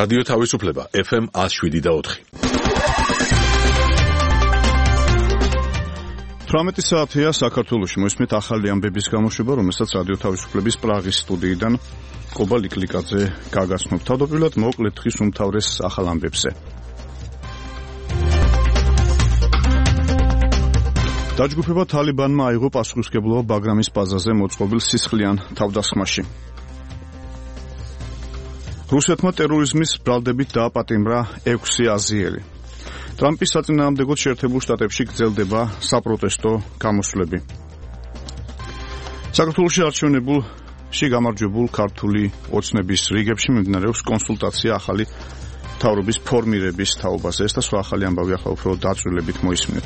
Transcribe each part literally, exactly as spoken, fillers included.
რადიო თავისუფლება ეფ ემ one oh seven და four. თვრამეტი საათია საქართველოში მოსმით ახალი ამბების გამოშვება, რომელსაც რადიო თავისუფლების პრაღის სტუდიიდან კობა ლიკლიკაძე გაგაცნობ. თავდაპირველად მოკლედ დღის უმთავრეს ახალ ამბებზე. დაჯგუფება თალიბანმა აიღო პასუხისმგებლობა ბაგრამის ბაზაზე მოწყობილ სისხლიან თავდასხმაში. რუსეთმა ტერორიზმის ბრალდებით დააპატიმრა ექვსი აზიელი. ტრამპის საწინააღმდეგოდ შეერთებულ შტატებში გრძელდება საპროტესტო გამოსვლები. საქართველოში არჩევნებულში გამარჯვებულ ქართული ოცნების რიგებში მიმდინარეობს კონსულტაცია ახალი მთავრობის ფორმირების თაობაზე. ეს და სხვა ახალი ამბავი ახლა უფრო დაწვრილებით მოისმინეთ.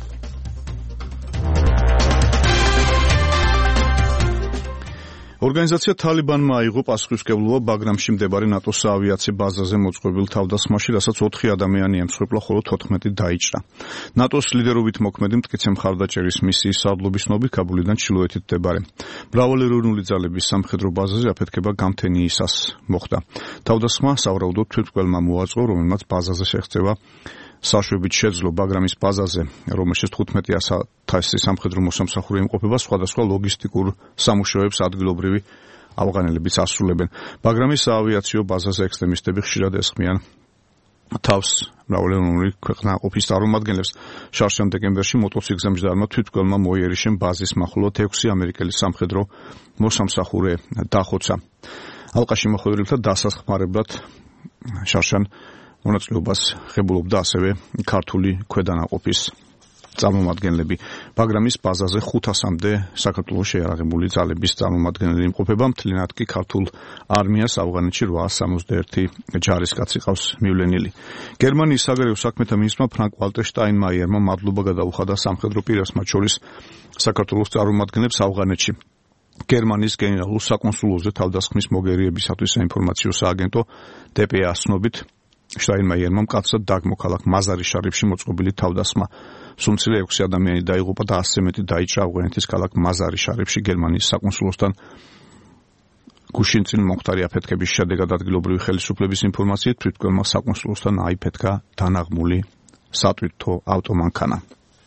ორგანიზაცია თალიბანმა აიღო პასუხისმგებლობა ბაგრამში მდებარე ნატოს საავიაციო ბაზაზე მოწყობილ თავდასხმაში, რასაც ოთხი ადამიანი ემსხვერპლა, ხოლო თოთხმეტი დაიჭრა. ნატოს ლიდერობით მოქმედი მტკიცე მხარდაჭერის მისიის სარდლობისნობით ქაბულიდან ჩრდილოეთით მდებარე მრავალეროვნული ძალების სამხედრო ბაზაზე აფეთქება გამთენიისას მოხდა. თავდასხმა სავარაუდოდ თვითმკვლელმა მოაწყო, რომელმაც ბაზაზე შეღწევა საშვებით შეძლო ბაგრამის ბაზაზე, რომელშიც თხუთმეტი ათასი სამხედრო მოსამსახურე იმყოფება, სხვადასხვა ლოგისტიკურ სამუშაოებს ადგილობრივი ავღანელებიც ასრულებენ. ბაგრამის საავიაციო ბაზაზე ექსტრემისტები ხშირად ესხმიან თავს მრავალეროვნული ქვეყნაყოფის წარმომადგენლებს. შარშან დეკემბერში მოტოციკლგზამჯდარმა თვითმკვლელმა მოიერიშემ ბაზის მახლობლად ექვსი ამერიკელი სამხედრო მოსამსახურე დახოცა. ალყაში მოხვედრილთა დასახმარებლად შარშან მონაწილეობას ღებულობდა ასევე ქართული ქვედანაყოფის წარმომადგენლები. ბაგრამის ბაზაზე ხუთასამდე საქართველოს შეიარაღებული ძალების წარმომადგენელი იმყოფება, მთლიანად კი ქართულ არმიას ავღანეთში რვაას სამოცდაერთი ჯარისკაცი ყავს მივლენილი. გერმანიის საგარეო საქმეთა მინისტრმა ფრანკ ვალტერ შტაინმაიერმა მადლობა გადაუხადა სამხედრო პირებს, მათ შორის საქართველოს წარმომადგენლებს ავღანეთში. გერმანიის გენერალურ საკონსულოზე თავდასხმის მოგერიებისათვის საინფორმაციო სააგენტო დე პე ას ცნობით შტაინმაიერმა მკაცრად დაგმო ქალაქ მაზარი შარიფში მოწყობილი თავდასხმა. სუმცირე ექვსი ადამიანი დაიღუპა და ასზე მეტი დაიჭრა ავღანეთის ქალაქ მაზარი შარიფში გერმანიის საკონსულოსთან გუშინწინ მომხდარი აფეთქების შედეგად ადგილობრივი ხელისუფლების ინფორმაციით თვითმკვლელმა საკონსულოსთან აიფეთქა დანაღმული სატვირთო ავტომანქანა.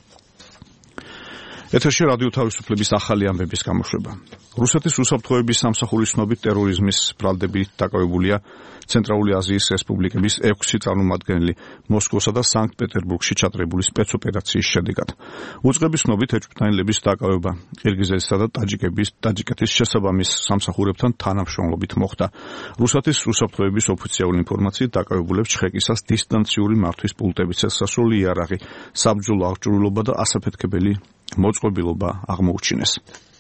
ეთერში რადიო თავისუფლების ახალი ამბების გამოშვება. რუსეთის უსაფრთხოების სამსახურის ცნობით ტერორიზმის ბრალდებით დაკავებულია ცენტრალური აზიის რესპუბლიკების ექვსი წარმომადგენელი მოსკოვსა და სანქტ-პეტერბურგში ჩატარებული სპეცოპერაციის შედეგად. უწყების ცნობით ეჭვმიტანილების დაკავება ყირგიზეთისა და ტაჯიკების ტაჯიკეთის შესაბამის სამსახურებთან თანამშრომლობით მოხდა. რუსეთის უსაფრთხოების ოფიციალური ინფორმაციით დაკავებულებს ჩხეკისას დისტანციური მართვის პულტებით შესასვლელი იარაღი, საბრძოლო აღჭურვილობა და ასაფეთქებელი მოწყობილობა აღმოუჩინეს.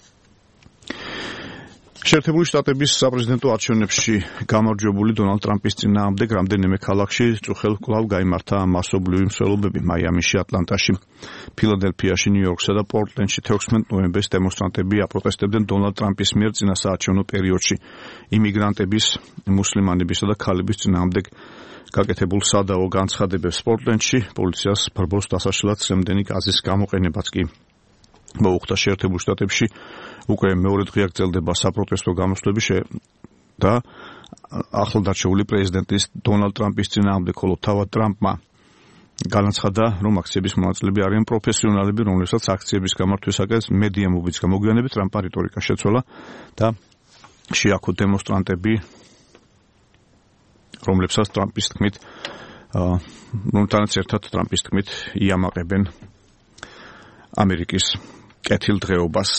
შეერთებული შტატების საპრეზიდენტო არჩევნებში გამარჯვებული დონალდ ტრამპის წინააღმდეგ რამდენიმე ქალაქში წუხელ კვლავ გაიმართა მასობრივი მსვლელობები. მაიამიში, ატლანტაში, ფილადელფიაში, ნიუ-იორკსა და პორტლენდში თექვსმეტ ნოემბერს დემონსტრანტები აპროტესტებდნენ დონალდ ტრამპის მიერ წინასაარჩევნო პერიოდში იმიგრანტების, მუსლიმანებისა და ქალების წინააღმდეგ გაკეთებულ სადავო განცხადებებს. პორტლენდში პოლიციას ბრბოს დასაშლად სემდენი გაზის გამოყენებაც კი მოუხდა. შეერთებულ შტატებში უკვე მეორე დღეა გრძელდება საპროტესტო გამოსვლები და ახლადარჩეული პრეზიდენტის დონალდ ტრამპის წინააღმდეგ, ხოლო თავად ტრამპმა განაცხადა, რომ აქციების მონაწილეები არიან პროფესიონალები, რომლებსაც აქციების გამართვისაკენ მედიამობით გამოგვიანებით ტრამპმა რიტორიკა შეცვალა და შეაქო დემონსტრანტები, რომლებსაც ტრამპის თქმით, რომთანაც ერთად ტრამპის თქმით იამაყებენ ამერიკის კეთილდღეობას.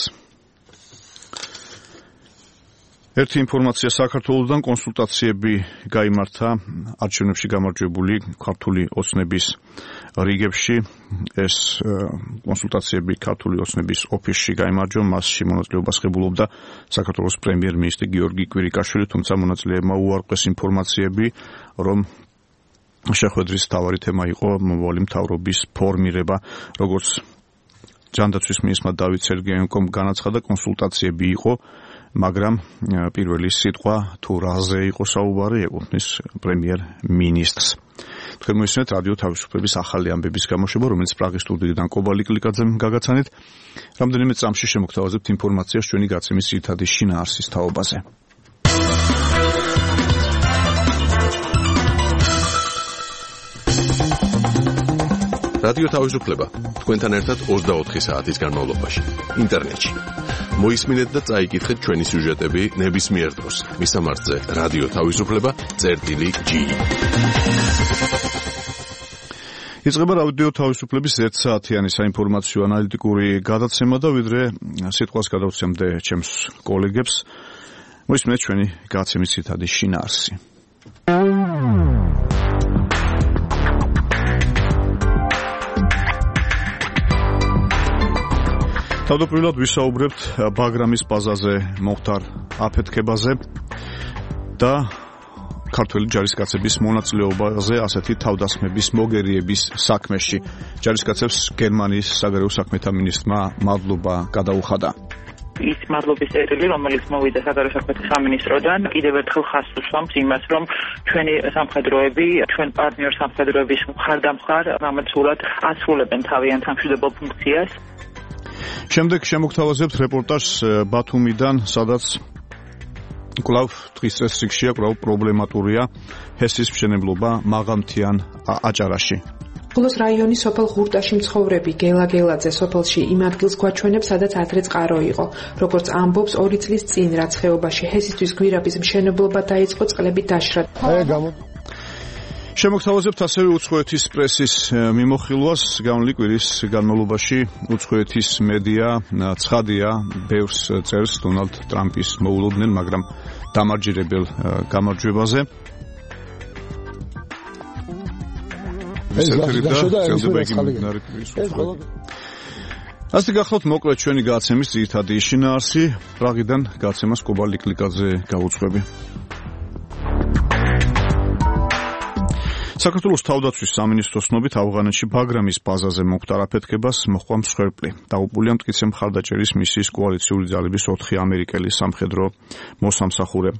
ერთი ინფორმაცია საქართველოსდან კონსულტაციები გაიმართა არჩევნებში გამარჯვებული ქართული ოცნების რიგებში. ეს კონსულტაციები ქართული ოცნების ოფისში გაიმარჯვა, მასში მონაწილეობას ღებულობდა საქართველოს პრემიერ-მინისტრი გიორგი კვირიკაშვილი, თუმცა მონაწილეებმა უარყვეს ინფორმაციები, რომ შეხვედრის მთავარი თემა იყო მომავალი მთავრობის ფორმირება. როგორც ჯანდაცვის მინისტრმა დავით სერგეენკომ განაცხადა, კონსულტაციები იყო, მაგრამ პირველი სიტყვა თუ რაზე იყო საუბარი ეკუთვნის პრემიერ-მინისტრს. თქვენ მოისმენთ რადიო თავისუფლების ახალი ამბების გამოშვება, რომელიც პრაღის სტუდიიდან კობა ლიკლიკაძემ გაგაცანით. რამდენიმე წამში შემოგთავაზებთ ინფორმაციას ჩვენი გაცემის ძირითადი შინაარსის თაობაზე. რადიო თავისუფლება თქვენთან ერთად ოცდაოთხი საათის განმავლობაში ინტერნეტში. მოისმინეთ და წაიკითხეთ ჩვენი სიუჟეტები ნებისმიერ დროს. მისამართზე რადიო თავისუფლება წერტილი ჯი. იწყება რადიო თავისუფლების ერთ საათიანი საინფორმაციო ანალიტიკური გადაცემა და ვიდრე სიტყვას გადავცემდე ჩემს კოლეგებს, მოისმინეთ ჩვენი გადაცემის ციტადი შინაარსი. თავდაპირველად ვისაუბრებთ ბაგრამის ბაზაზე მოხდარ აფეთქებაზე და ქართველი ჯარისკაცების მონაწილეობაზე ასეთი თავდასხმების მოგერიების საქმეში. ჯარისკაცებს გერმანიის საგარეო საქმეთა მინისტრმა მადლობა გადაუხადა. ის მადლობის წერილი, რომელიც მოვიდა საგარეო საქმეთა სამინისტროდან, კიდევ ერთხელ ხაზს უსვამს იმას, რომ ჩვენი სამხედროები, ჩვენ პარტნიორ სამხედროების მხარდამხარ ამაცურად ასრულებენ თავიანთ სამშვიდობო ფუნქციას. შემდეგ შემოგთავაზებთ რეპორტაჟს ბათუმიდან, სადაც კვლავ დღის წესრიგშია, კვლავ პრობლემატურია ჰესის მშენებლობა მაღალმთიან აჭარაში. ხულოს რაიონის სოფელ ღურტაში მცხოვრები გელა გელაძე სოფელში იმ ადგილს გვაჩვენებს, სადაც ადრე წყარო იყო. როგორც ამბობს, ორი წლის წინ, რაც ხეობაში ჰესისთვის გვირაბის მშენებლობა დაიწყო, წყლები დაშრა. შემოგთავაზებთ ასევე უცხოეთის პრესის მიმოხილვას. გამოვლი კვირის განმავლობაში უცხოეთის მედია ცხადია ბევრს წერს დონალდ ტრამპის მოულოდნელ, მაგრამ დამარჯერებელ გამარჯვებაზე. ასე გახლავთ მოკლედ ჩვენი გადაცემის ძირითადი შინაარსი. პრაღიდან გადაცემას კობა ლიკლიკაძე გაუძღვები. საქართველოს თავდაცვის სამინისტროს ცნობით ავღანეთში ბაგრამის ბაზაზე მოხდარ აფეთქებას მოჰყვა მსხვერპლი. დაღუპულია მტკიცე მხარდაჭერის მისიის კოალიციური ძალების ოთხი ამერიკელი სამხედრო მოსამსახურე.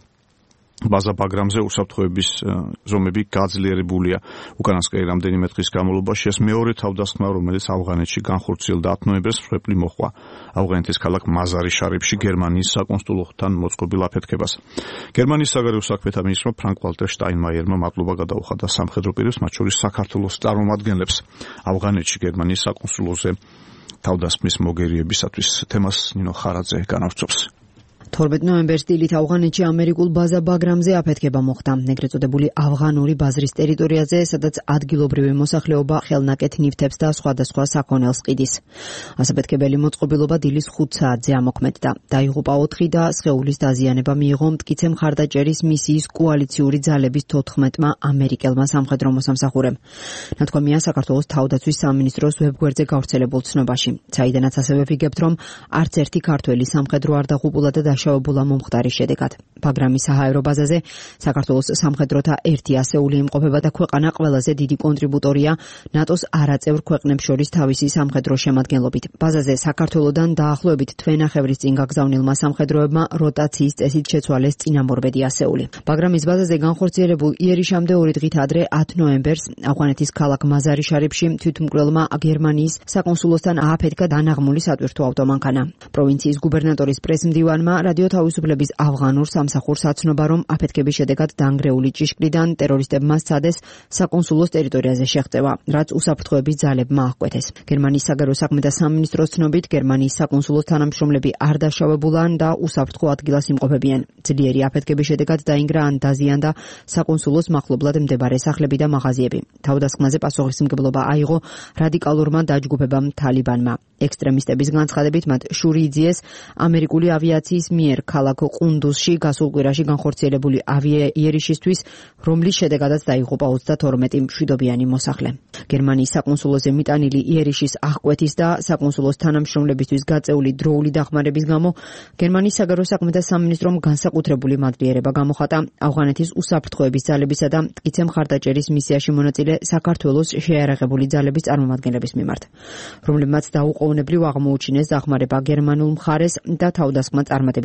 ბაზა ბაგრამზე უსაფრთხოების ზომები გაძლიერებულია. უკანასკნელი რამდენიმე დღის განმავლობაში ეს მეორე თავდასხმა, რომელიც ავღანეთში განხორციელდა ათ ნოემბერს, მსხვერპლი მოჰყვა ავღანეთის ქალაქ მაზარი შარიფში გერმანიის საკონსულოთან მოწყობილ აფეთქებას. გერმანიის საგარეო საქმეთა მინისტრმა ფრანკ ვალტერ შტაინმაიერმა მადლობა გადაუხადა სამხედრო პირებს, მათ შორის საქართველოს წარმომადგენლებს ავღანეთში გერმანიის საკონსულოზე თავდასხმის მოგერიებისათვის. თემას ნინო ხარაძე განავრცობს. თორმეტ ნოემბერს დილით ავღანეთში ამერიკულ ბაზა ბაგრამზე აფეთქება მოხდა. ეგრეთ წოდებული ავღანური ბაზრის ტერიტორიაზე, სადაც ადგილობრივი მოსახლეობა ხელნაკეთ ნივთებს და სხვადასხვა საქონელს ყიდის. ასაფეთქებელი მოწყობილობა დილის ხუთ საათზე ამოქმედდა. დაიღუპა ოთხი და სხეულის დაზიანება მიიღო მტკიცე მხარდაჭერის მისიის კოალიციური ძალების თოთხმეტმა ამერიკელმა სამხედრო მოსამსახურემ. ნათქვამია საქართველოს თავდაცვის სამინისტროს ვებგვერდზე გავრცელებულ ცნობაში. საიდანაც ასევე ვიგებთ, რომ არც ერთი ქართველი სამხედრო არ დაღუპულა და შავებულა მომხდარის შედეგად. ბაგრამის საჰაერო ბაზაზე საქართველოს სამხედროთა ერთი ასეული იმყოფება და ქვეყანა ყველაზე დიდი კონტრიბუტორია ნატოს არაწევრ ქვეყნებს შორის თავისი სამხედრო შემადგენლობით. ბაზაზე საქართველოდან დაახლოებით თვენახევრის წინ გაგზავნილმა სამხედროებმა როტაციის წესით შეცვალეს წინამორბედი ასეული. ბაგრამის ბაზაზე განხორციელებულ იერიშამდე ორი დღით ადრე ათ ნოემბერს ავღანეთის ქალაქ მაზარი შარიფში თვითმკვლელმა გერმანიის საკონსულოსთან ააფეთქა დანაღმული სატვირთო ავტომანქანა. პროვინციის გუბერნატორის პრესმდივანმა რადიო თავისუფლების ავღანურ სამსახურს აცნობა, რომ აფეთქების შედეგად დანგრეული ჭიშკრიდან ტერორისტებმა სცადეს საკონსულოს ტერიტორიაზე შეღწევა, რაც უსაფრთხოების ძალებმა აღკვეთეს. გერმანიის საგარეო საქმეთა სამინისტროს ცნობით, გერმანიის საკონსულოს თანამშრომლები არ დაშავებულან და უსაფრთხო ადგილას იმყოფებიან. ძლიერი აფეთქების შედეგად დაინგრა ან დაზიანდა საკონსულოს მახლობლად მდებარე სახლები და მაღაზიები. თავდასხმაზე პასუხისმგებლობა აიღო რადიკალურმა დაჯგუფებამ თალიბანმა. ექსტრემისტების განცხადებით მათ შური იძიეს ამერიკული ავიაციის მიერ ქალაქ ყუნდუსში გასულ კვირაში განხორციელებული ავიაიერიშისთვის, რომლის შედეგადაც დაიღუპა ოცდათორმეტი მშვიდობიანი მოსახლე. გერმანიის საკონსულოზე მიტანილი იერიშის აღკვეთის და საკონსულოს თანამშრომლებისთვის გაწეული დროული დახმარების გამო გერმანიის საგარეო საქმეთა სამინისტრომ განსაკუთრებული მადლიერება გამოხატა ავღანეთის უსაფრთხოების ძალებისა და მტკიცე მხარდაჭერის მისიაში მონაწილე საქართველოს შეიარაღებული ძალების წარმომადგენლების მიმართ, რომლებმაც დაუყოვნებლივ აღმოუჩინეს დახმარება გერმანულ მხარეს და თავდასხმა წარმატებით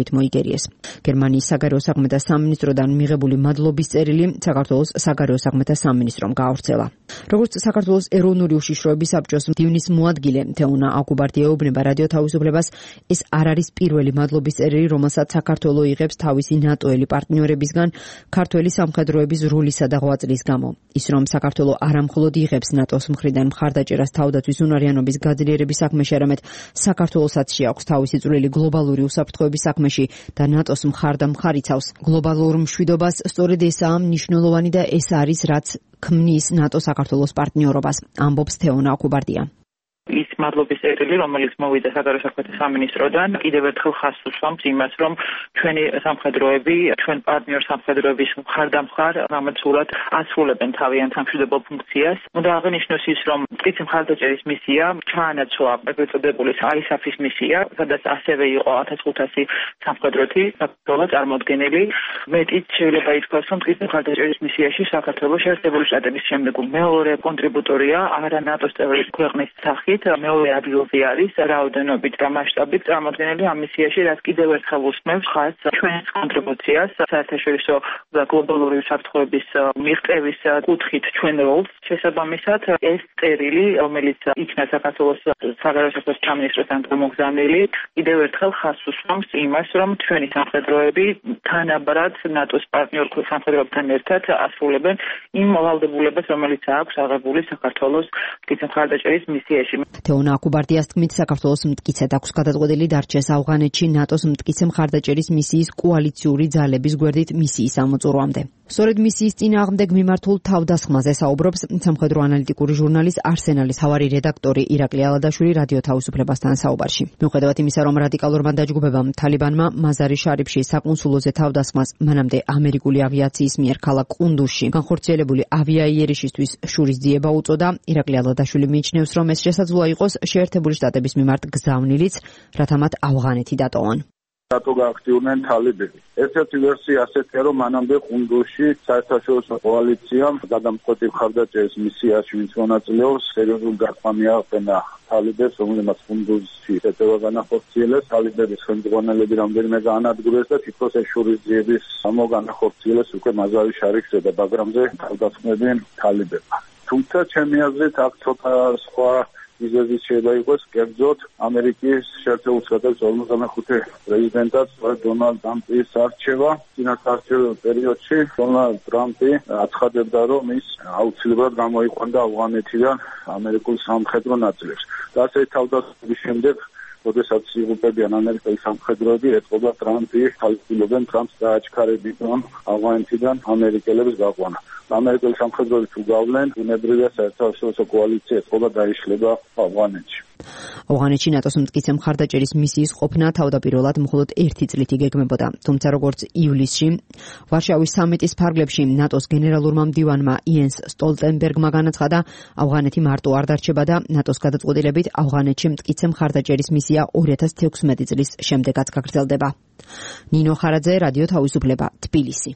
საგნებით მოიგერიეს. გერმანიის საგარეო საქმეთა სამინისტროდან მიღებული მადლობის წერილი საქართველოს საგარეო საქმეთა სამინისტრომ გაავრცელა. როგორც საქართველოს ეროვნული უშიშროების საბჭოს მდივნის მოადგილე თეუნა აკუბარდია ეუბნება რადიო თავისუფლებას, ეს არ არის პირველი მადლობის წერილი, რომელსაც საქართველო იღებს თავისი ნატოელი პარტნიორებისგან ქართველი სამხედროების როლისა და ღვაწლის გამო. ის რომ საქართველო არამხოლოდ იღებს ნატოს მხრიდან მხარდაჭერას თავდაცვის უნარიანობის გაძლიერების საქმეში, არამედ საქართველოსაც შეაქვს თავისი წვლილი გლობალური უსაფრთხოების საქმეში და ნატოს მხარდამხარ იცავს გლობალურ მშვიდობას. სწორედ ესაა მნიშვნელოვანი და ეს არის რაც ქმნის ნატო საქართველოს პარტნიორობას, ამბობს თეონა აკუბარდია. ის მადლობის წერილი, რომელიც მოვიდა საგარეო საქმეთა სამინისტროდან, კიდევ ერთხელ ხაზს უსვამს იმას, რომ ჩვენი სამხედროები, ჩვენ პარტნიორ სამხედროების მხარდამხარ გამოცულად ასრულებენ თავიანთ სამშვიდობო ფუნქციას. უნდა აღინიშნოს ის, რომ მტკიცე მხარდაჭერის მისია ჩაანაცვლა ეგრეთ წოდებული აი ეს ეფ-ის მისია, სადაც ასევე იყო ათას ხუთასი სამხედროთი საქართველოს წარმოდგენილი. მეტიც შეიძლება ითქვას, რომ მტკიცე მხარდაჭერის მისიაში საქართველოს შეერთებული შტატების შემდეგ მეორე კონტრიბუტორია, არა ნატოს წევრი ქვეყნის სახით. მეორე ადგილზე არის რაოდენობით და მასშტაბით წარმოდგენილი ამ მისიაში, რაც კიდევ ერთხელ უსმენს ხაზს ჩვენს კონტრიბუციას საერთაშორისო გლობალური უსაფრთხოების მიღწევის კუთხით ჩვენ როლს. შესაბამისად, ეს წერილი, რომელიც იქნა საქართველოს საგარეო საქმეთა სამინისტროსთან გამოგზავნილი, კიდევ ერთხელ ხაზს უსვამს იმას, რომ ჩვენი სამხედროები თანაბრად ნატოს პარტნიორ სამხედროებთან ერთად ასრულებენ იმ ვალდებულებას, რომელიც აქვს აღებული საქართველოს მტკიცე მხარდაჭერის მისიაში. თეონა აკუბარდიას თქმით, საქართველოს მტკიცედ აქვს გადაწყვეტილი დარჩეს ავღანეთში ნატოს მტკიცე მხარდაჭერის მისიის კოალიციური ძალების გვერდით მისიის ამოწურვამდე. სწორედ მისიის წინააღმდეგ მიმართულ თავდასხმაზე საუბრობს სამხედრო ანალიტიკური ჟურნალის არსენალის თავარი რედაქტორი ირაკლი ალადაშვილი რადიო თავისუფლებასთან საუბარში. მიუხედავად იმისა, რომ რადიკალურმა დაჯგუფებამ თალიბანმა მაზარი შარიფში საკონსულოზე თავდასხმას მანამდე ამერიკული ავიაციის მიერ ქალაქ ყუნდუსში განხორციელებული ავიაიერიშისთვის შურისძიება უწოდა, ირაკლი ალადაშვილი მიიჩნევს, რომ ეს შესაძლოა იყოს შეერთებული შტატების მიმართ გზავნილიც, რათა მათ ავღანეთი დატოვონ. რატო გააქტიურნენ თალიბები? ერთ-ერთი ვერსია ასეთია, რომ მანამდე ყუნდუსში საერთაშორისო კოალიციამ გადამწყვეტი მხარდაჭერის მისიაში, ვინც მონაწილეობს, სერიოზული დარტყმა აყენა თალიბებს, რომელმაც ყუნდუსში შეტევა განახორციელეს. თალიბების ხელმძღვანელები რამდენიმე გაანადგურეს და თითქოს ეს შურისძიების გამო განახორციელეს უკვე მაზარი შარიფზე და ბაგრამზე თავდასხმები თალიბებმა. თუმცა ჩემი აზრით აქ ცოტა სხვა მიზეზი შეიძლება იყოს, კერძოდ ამერიკის შეერთებულ შტატების ორმოცდამეხუთე პრეზიდენტად დონალდ ტრამპის არჩევა. წინასაარჩევნო პერიოდში დონალდ ტრამპი აცხადებდა, რომ ის აუცილებლად გამოიყვანდა ავღანეთიდან ამერიკულ სამხედრო ნაწილებს. და ასეთი თავდასხმების შემდეგ, როდესაც იღუპებიან ამერიკელი სამხედროები, ეტყობა ტრამპი, ხალხილობენ ტრამპს დააჩქარებით, რომ ავღანეთიდან ამერიკელებს გაყვანა. ამერიკელი სამხედროები თუ გავლენ, უნებრივია საერთაშორისო კოალიცია ეთყობა დაიშლება ავღანეთში. ავღანეთში ნატოს მტკიცე მხარდაჭერის მისიის ყოფნა თავდაპირველად მხოლოდ ერთი წლით იგეგმებოდა. თუმცა როგორც ივლისში ვარშავის სამიტის ფარგლებში ნატოს გენერალურმა მდივანმა იენს სტოლტენბერგმა განაცხადა, ავღანეთი მარტო არ დარჩება და ნატოს გადაწყვეტილებით ავღანეთში მტკიცე მხარდაჭერის მისია ორი ათას თექვსმეტი წლის შემდეგაც გაგრძელდება. ნინო ხარაძე, რადიო თავისუფლება, თბილისი.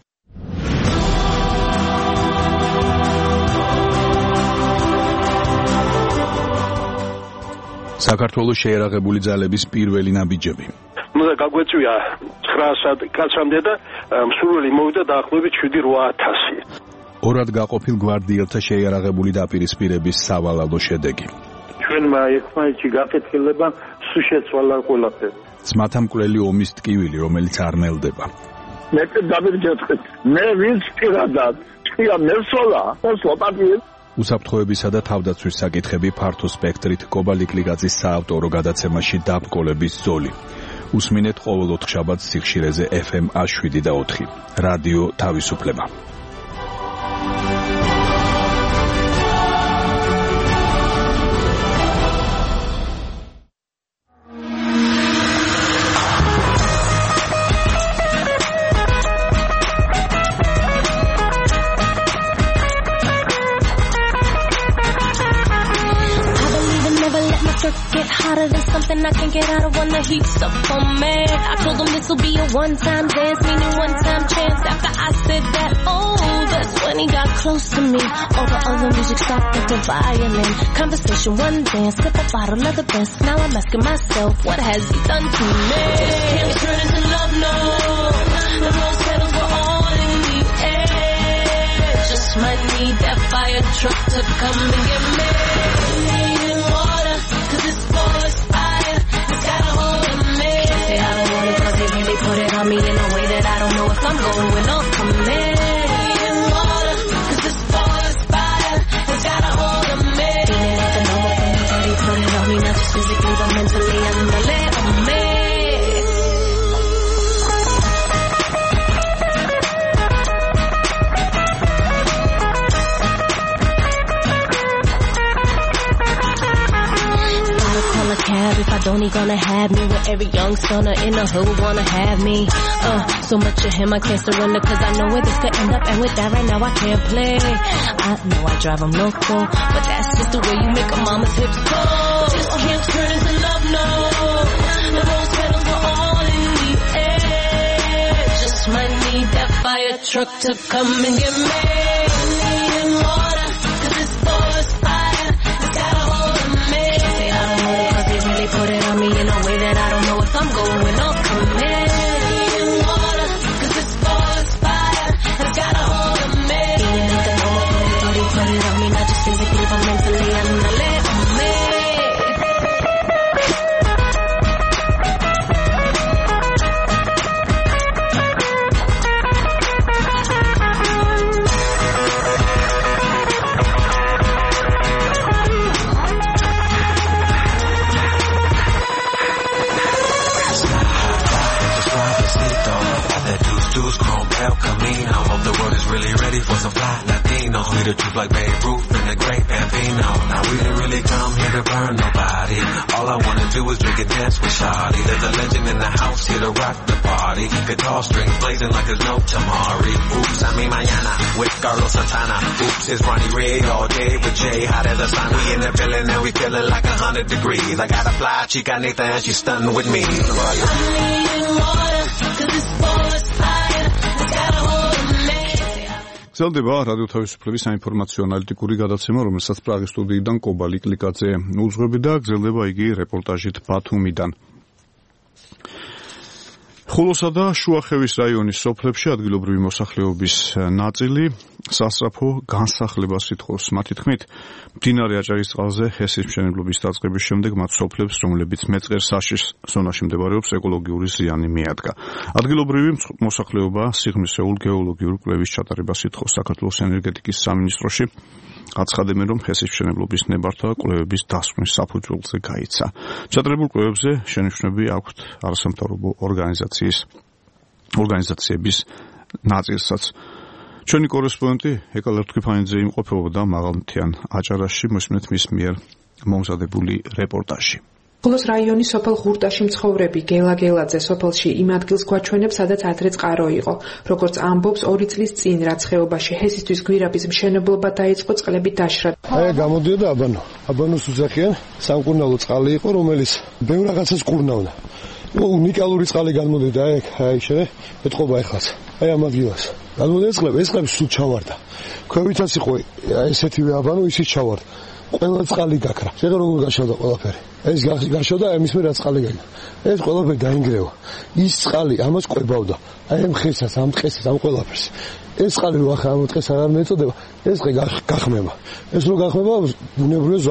საქართველოს შეერაღებული ძალების პირველი ნაბიჯები. უნდა გაგვეწვია ცხრა კაცამდე და მსურველი მოვიდა დაახლოებით შვიდი რვა ათასი. ორად გაყოფილ გვარდიელთა შეიარაღებული დაპირისპირების სავალალო შედეგი. ჩვენმა ერთმანეთში გაკეთილება სულ შეცვალა ყველაფერი. ძმათა მკვლელი ომის ტკივილი, რომელიც არ ნელდება. მე დავირჯეთხეთ. მე ვინც პირადად ჭია მესოლა, სლოპატი უსაფრთხოებისა და თავდაცვის საკითხები ფართო სპექტრით კობალიკლიგაძის საავტორო გადაცემაში დაბკოლების ზოლი. უსმინეთ ყოველ ოთხშაბათს სიხშირეზე ეფ ემ შვიდი და ოთხი. რადიო თავისუფლება. Get hotter than something I can't get out of when the heat's up on me. I told them this'll be a one-time dance, meaning one-time chance. After I said that, oh, that's when he got close to me. All the other music stopped at the violin. Conversation, one dance, sip a bottle of the best. Now I'm asking myself, what has he done to me? This can't turn into love, no. truck to come and get me. Needing water, cause this forest fire has got a hold of me. Can't say I don't want it cause they really put it on me in a way that I don't know if I'm going when I'll come in. Needing water, cause this forest fire has got a hold of me. Feeling like the number from the dirty put it on me, not just physically but mentally I'm the lid on me. If I don't, he gonna have me with every young stunner in the hood wanna have me. Uh, so much of him I can't surrender cause I know where this could end up, and with that right now I can't play. I know I drive him local, but that's just the way you make a mama's hips go. Just can't turn into love, no. The rose petals are all in the air. Just might need that fire truck to come and get me. Needing water, cause this forest fire has got a hold of me. Can't say I don't know it cause they really put it on me in a way that I don't know if I'm going when I'll come in. Needing water, cause this forest fire has got a hold of me. Feeling like the moment when they already put it on me, not just physically but mentally I'm the lid on me. Camino. Hope the world is really ready for some fly Latinos. We the truth like Babe Ruth and the great Bambino. Now we didn't really come here to burn nobody. All I wanna do is drink and dance with Shawty. There's a legend in the house here to rock the party. Guitar strings blazing like there's no tomorrow. Oops, I mean mañana with Carlos Santana. Oops, it's Ronnie Ray all day with Jay. Hot as a sun. We in the building and we feeling like a hundred degrees. I got a fly chicanita and she's stunned with me. I'm needing water, cause this forest fire has got a hold of me. გრძელდება რადიო თავისუფლების საინფორმაციო ანალიტიკური გადაცემა, რომელსაც პრაღის სტუდიიდან კობა ლიკლიკაძე უძღვები და გრძელდება იგი რეპორტაჟით ბათუმიდან. ხულოსა და შუახევის რაიონის სოფლებში ადგილობრივი მოსახლეობის ნაწილი სასწრაფო განსახლებას ითხოვს. მათი თქმით, მდინარე აჭარისწყალზე ჰესის მშენებლობის დაწყების შემდეგ მათ სოფლებს, რომლებიც მეწყერსაშის ზონაში მდებარეობს, ეკოლოგიური ზიანი მიადგა. ადგილობრივი მოსახლეობა სიღრმისეულ გეოლოგიურ კვლევის ჩატარებას ითხოვს. საქართველოს ენერგეტიკის სამინისტროში აცხადებენ, რომ ჰესის მშენებლობის ნებართვა კვლევების დასკვნის საფუძველზე გაიცა. ჩატარებულ კვლევებზე შენიშვნები აქვთ არასამთავრობო ორგანიზაციის ორგანიზაციების ნაწილსაც. ჩვენი კორესპონდენტი ეკალერ თქიფანიძე იმყოფებოდა მაღალმთიან აჭარაში, მოსმენთ მის მიერ მომზადებული რეპორტაჟი. ხულოს რაიონის სოფელ ღურტაში მცხოვრები გელა გელაძე სოფელში იმ ადგილს გვაჩვენებს, სადაც ადრე წყარო იყო. როგორც ამბობს, ორი წლის წინ, რაც ხეობაში ჰესისთვის გვირაბის მშენებლობა დაიწყო, წყლები დაშრა. აი გამოდიოდა აბანო. აბანოს უძახიან, სამკურნალო წყალი იყო, რომელიც ბევრ რაღაცას კურნავდა. უნიკალური წყალი განმოდიდა ეგ, აი შე, ეთყობა ეხლაც. აი ამ ადგილას. განმოდიდა წყლები, ეს წყლები სულ ჩავარდა. ქვევითაც იყო ესეთივე აბანო, ისიც ჩავარდა. ყველა წყალი გაქრა. შეგა როგორ გაშავდა ყველაფერი. ეს გაშავდა, ამის მე რა წყალი გაიგო. ეს ყველაფერი დაინგრევა. ის წყალი ამას ყვებავდა. აი ამ ხესაც, ამ ტყესაც, ამ ყველაფერს. ეს წყალი რო ახლა ამ ტყეს არ მეწოდება, ეს ტყე გახმება. ეს რო გახმება, ბუნებრივია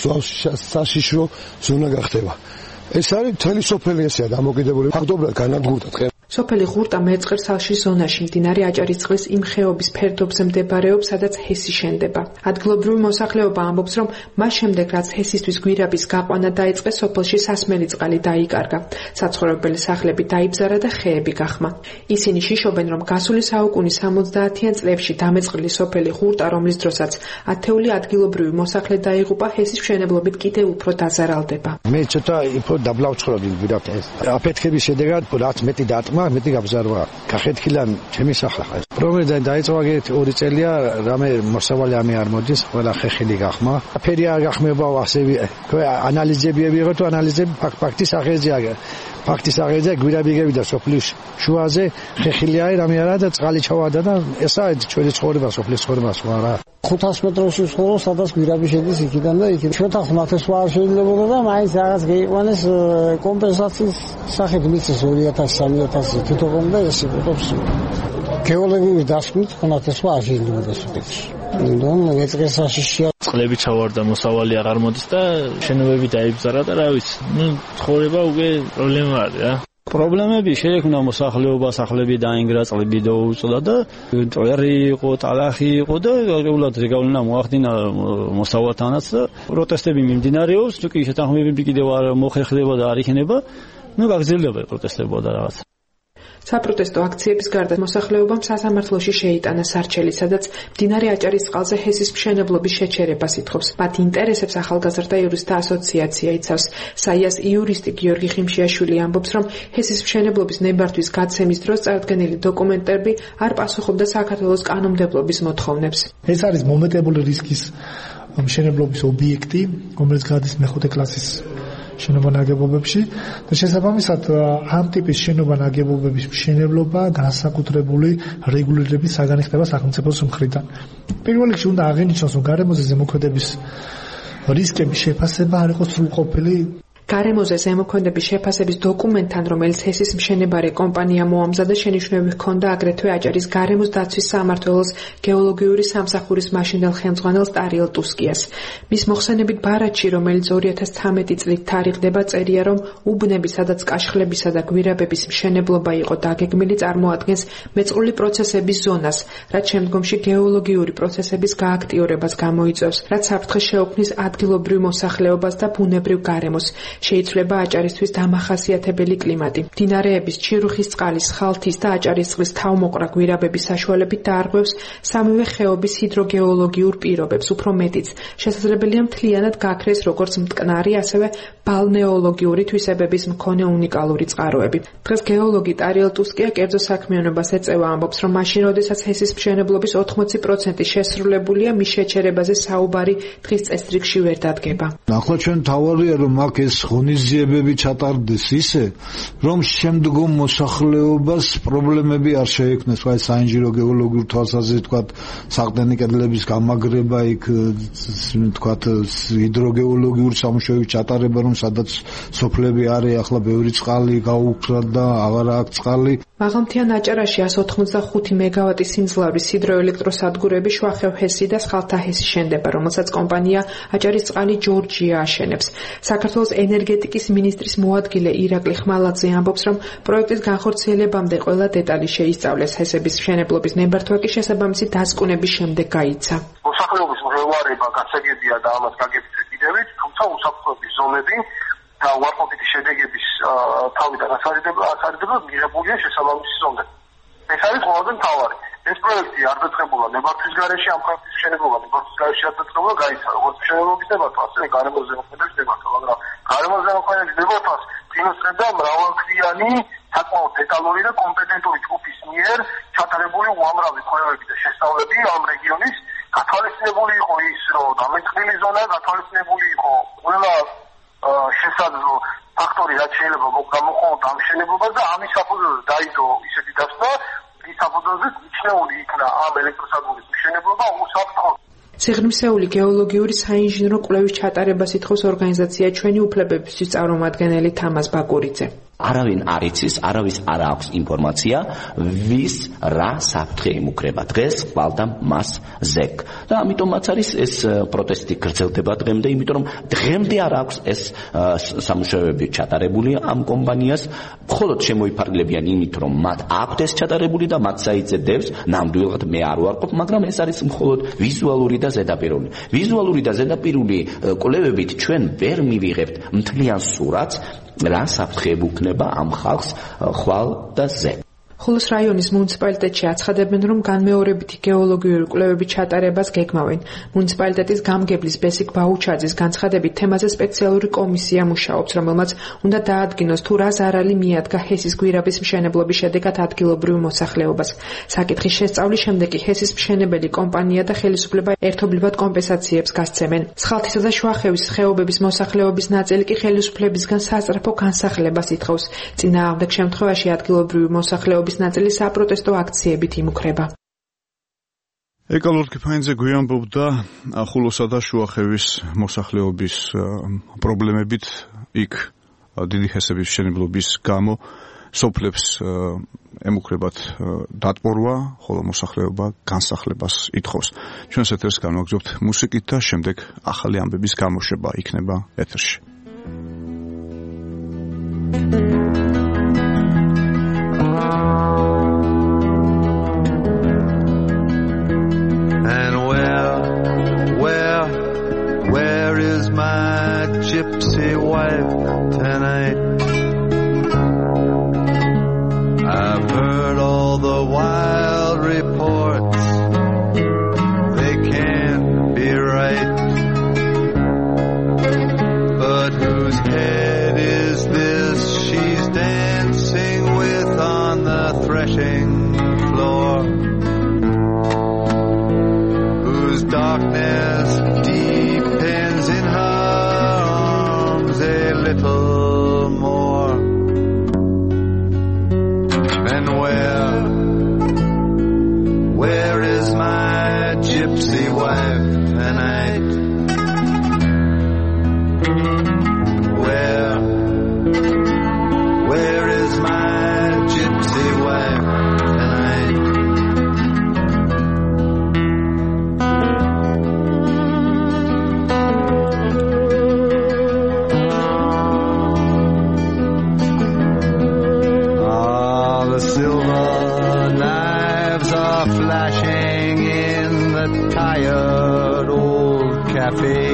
საშიშრო ზონა გახდება. ეს არის მთელი სოფელი ესეა დამოკიდებული ფაქტობრივად განადგურდა ტყე. სოფელი ღურტა მეწყერსალში ზონაში მდინარე აჭარისწყლის იმ ხეობის ფერდობზე მდებარეობს, სადაც ჰესი შენდება. ადგილობრივი მოსახლეობა ამბობს, რომ მას შემდეგ, რაც ჰესისთვის გვირაბის გაყვანა დაიწყეს, სოფელში სასმელი წყალი დაიკარგა. საცხოვრებელი სახლები დაიბზარა და ხეები გახმა. ისინი შიშობენ, რომ გასული საუკუნის სამოცდაათიან წლებში დამეწყრილი სოფელი ღურტა, რომლის დროსაც ათეული ადგილობრივი მოსახლე დაიღუპა, ჰესის მშენებლობით კიდევ უფრო დაზარალდება. მე ცოტა უფრო დაბლავცხრობდი გვირაბ ეს. აფეთქების შედეგად რაც მეტი დატმა მეტი გაბზარვა. გახეთქილან ჩემი სახლა ხა. პრობლემა დაიწყო აგეთ ორი წელია, რამე მოსავალი ამი არ მოდის, ყველა ხეხილი გახმა. ფერი არ გახმება ასევი. ანალიზები ვიღო თუ ანალიზები ფაქტის აღეზია. ფაქტის აღეზია გვირაბიგები და სოფლის შუაზე ხეხილი არის, რამე არა და წყალი ჩავარდა და ესაა ჩვენი ცხოვრება, სოფლის ცხოვრება სხვა რა. ხუთას მეტრში ცხოვრობ, სადაც გვირაბი შედის იქიდან და იქიდან. ჩვენთან მათეს არ შეიძლებოდა და მაინც რაღაც გეიყვანეს კომპენსაციის სახით მიწის ორი ათასი სამი ათასი თვითონ და ეს იპოვს. გეოლოგიური დასკვნით ხუთას არ შეიძლებოდა სოფელში. ნუ მეწყეს საშიშია. წყლები ჩავარდა, მოსავალი აღარ მოდის და შენობები დაიბზარა და რა ვიცი. ნუ ცხოვრება უკვე პრობლემა არის რა. პრობლემები შეექმნა მოსახლეობა, სახლები დაინგრა, წყლები დაუწოდა და წვერი იყო, ტალახი იყო და რეალურად რეგავლენა მოახდინა მოსავალთანაც და პროტესტები მიმდინარეობს, თუ კი შეთანხმებები კიდევ არ მოხერხდება და არ იქნება, ნუ გაგრძელდება პროტესტებობა და რაღაც. საპროტესტო აქციების გარდა მოსახლეობამ სასამართლოში შეიტანა სარჩელი, სადაც მდინარე აჭარის წყალზე ჰესის მშენებლობის შეჩერებას ითხოვს. მათ ინტერესებს ახალგაზრდა იურისტთა ასოციაცია იცავს. საიას იურისტი გიორგი ხიმშიაშვილი ამბობს, რომ ჰესის მშენებლობის ნებართვის გაცემის დროს წარდგენილი დოკუმენტები არ პასუხობდა საქართველოს კანონმდებლობის მოთხოვნებს. ეს არის მომეტებული რისკის მშენებლობის ობიექტი, რომელიც გადის მეხუთე კლასის შენობა ნაგებობებში და შესაბამისად ამ ტიპის შენობა ნაგებობების მშენებლობა განსაკუთრებული რეგულირების საგანი ხდება სახელმწიფოს მხრიდან. პირველ რიგში უნდა აღინიშნოს, რომ გარემოზე ზემოქმედების რისკების შეფასება არ იყოს სრულყოფილი. გარემოზე ზემოქმედების შეფასების დოკუმენტთან, რომელიც ჰესის მშენებარე კომპანია მოამზადა, შენიშვნები ჰქონდა აგრეთვე აჭარის გარემოს დაცვის სამმართველოს გეოლოგიური სამსახურის მაშინდელ ხელმძღვანელს ტარიელ ტუსკიას. მის მოხსენებით ბარათში, რომელიც ორი ათას ცხრამეტი წლით თარიღდება, წერია, რომ უბნები, სადაც კაშხლებისა და გვირაბების მშენებლობა იყო დაგეგმილი, წარმოადგენს მეწყრული პროცესების ზონას, რაც შემდგომში გეოლოგიური პროცესების გააქტიურებას გამოიწვევს, რაც საფრთხეს შეუქმნის ადგილობრივ მოსახლეობას და ბუნებრივ გარემოს. შეიცვლება აჭარისთვის დამახასიათებელი კლიმატი. მდინარეების ჩირუხის წყალის, ხალთის და აჭარის წყლის თავმოყრა გვირაბების საშუალებით დაარღვევს სამივე ხეობის ჰიდროგეოლოგიურ პირობებს, უფრო მეტიც. შესაძლებელია მთლიანად გაქრეს როგორც მტკნარი, ასევე ბალნეოლოგიური თვისებების მქონე უნიკალური წყაროები. დღეს გეოლოგი ტარიელ ტუსკია კერძო საქმიანობას ეწევა, ამბობს, რომ მაშინ, როდესაც ჰესის მშენებლობის ოთხმოცი პროცენტი შესრულებულია, მის შეჩერებაზე საუბარი დღის წესრიგში ვერ დადგება. ახლა ჩვენ თავარია, რომ აქ ეს ღონისძიებები ჩატარდეს ისე, რომ შემდგომ მოსახლეობას პრობლემები არ შეექმნეს, აი საინჟინრო გეოლოგიურ თვალსაზრისით თქვა საყდენი კედლების გამაგრება, იქ თქვა ჰიდროგეოლოგიური სამუშაოების ჩატარება, რომ სადაც სოფლები არის, ახლა ბევრი წყალი გაუქრა და აღარ აქვს წყალი. მაღალმთიან აჭარაში εκατს ოთხმოცდახუთი მეგავატის სიმძლავრის ჰიდროელექტროსადგურები შვახევ ჰესი და სხალთა ჰესი შენდება, რომელსაც კომპანია აჭარის წყალი ჯორჯია აშენებს. საქართველოს ენერგეტიკის ministris მოადგილე ირაკლი ხმალაძე ამბობს, რომ პროექტის განხორციელებამდე ყველა დეტალი შეისწავლეს. ჰესების მშენებლობის ნებართვა კი შესაბამისი დასკვნების შემდეგ გაიცა. მოსახლეობის მღელვარება გასაგებია და ამას გაგებით კიდევით, თუმცა უსაფრთხოების ზონები და უარყოფითი შედეგების თავიდან ასარიდება მიღებულია შესაბამისი ზონები. ეს არის ყველაზე მთავარი. ეს პროექტი არ დაწყებულა ნებართვის გარეშე, ამ პროექტის მშენებლობა ნებართვის გარეშე არ დაწყებულა, გაიცა როგორც მშენებლობის ნებართვა, ასევე გარემოს ზემოქმედების ნებართვა, მაგრამ გარემოს ზემოქმედების ნებართვას წინასწრებდა მრავალთვიანი, საკმაოდ დეტალური და კომპეტენტური ჯგუფის მიერ ჩატარებული უამრავი კვლევები და შესწავლები ამ რეგიონის. გათვალისწინებული იყო ის, რომ დამეწყრილი ზონა, გათვალისწინებული იყო ყველა შესაძლო ფაქტორი, რაც შეიძლება გამოხმაურდა ამ მშენებლობას და ამის საფუძველზე დაიდო ისეთი დასკვნა, ის საფუძველზე მიჩნეული იქნა ამ ელექტროსადგურის მშენებლობა უსაფრთხო. სიღრმისეული გეოლოგიური საინჟინრო კვლევის ჩატარებას ითხოვს ორგანიზაცია ჩვენი უფლებებისთვის წარმომადგენელი თამაზ ბაკურიძე. არავინ არ იცის, არავის არ აქვს ინფორმაცია, ვის რა საფრთხე იმუქრება დღეს ყვალდა მას ზეკ. და ამიტომაც არის ეს პროტესტი გრძელდება დღემდე, იმიტომ რომ დღემდე არ აქვს ეს სამუშაოები ჩატარებული ამ კომპანიას, მხოლოდ შემოიფარგლებიან იმით, რომ მათ აქვთ ეს ჩატარებული და მათ საიწედებს, ნამდვილად მე არ ვარყოფ, მაგრამ ეს არის მხოლოდ ვიზუალური და ზედაპირული. ვიზუალური და ზედაპირული კვლევებით ჩვენ ვერ მივიღებთ მთლიან სურათს, რა საფრთხეები უქნება ამ ხალხს ხვალ და ზეკ. ხოლოს რაიონის მუნიციპალიტეტში აცხადებენ, რომ განმეორებითი გეოლოგიური კვლევების ჩატარებას გეგმავენ. მუნიციპალიტეტის გამგებლის ბესიკ ბაუჩაძის განცხადებით, თემაზე სპეციალური კომისია მუშაობს, რომელმაც უნდა დაადგინოს თუ რა ზარალი მიადგა ჰესის გვირაბის მშენებლობის შედეგად ადგილობრივ მოსახლეობას. საკითხის შესწავლის შემდეგ კი ჰესის მშენებელი კომპანია და ხელისუფლება ერთობლივად კომპენსაციებს გასცემენ. სხალთისა და შვახევის ხეობების მოსახლეობის ნაწილი კი ხელისუფლებისგან სასწრაფო განსახლებას ითხოვს. წინააღმდეგ შემთხვევაში ადგილობრივი მოსახლეობის ნაწილი საპროტესტო აქციებით იმუქრება. ეკალორ კიფაინძე გვიამბობდა ხულოსა და შუახევის მოსახლეობის პრობლემებით იქ დიდი ჰესების მშენებლობის გამო სოფლებს ემუქრებათ დატბორვა, ხოლო მოსახლეობა განსახლებას ითხოვს. ჩვენს ეთერს განვაგრძობთ მუსიკით და შემდეგ ახალი ამბების გამოშვება იქნება ეთერში. And where, where, where is my gypsy wife tonight? I've heard all the wild reports, they can't be right. But whose head is this she's dancing with on the threshing floor? Whose darkness deepens in her arms a little more? And where, where is my gypsy wife tonight? Where, where is my gypsy wife tonight? Ah, the silver knives are flashing in the tired old cafe.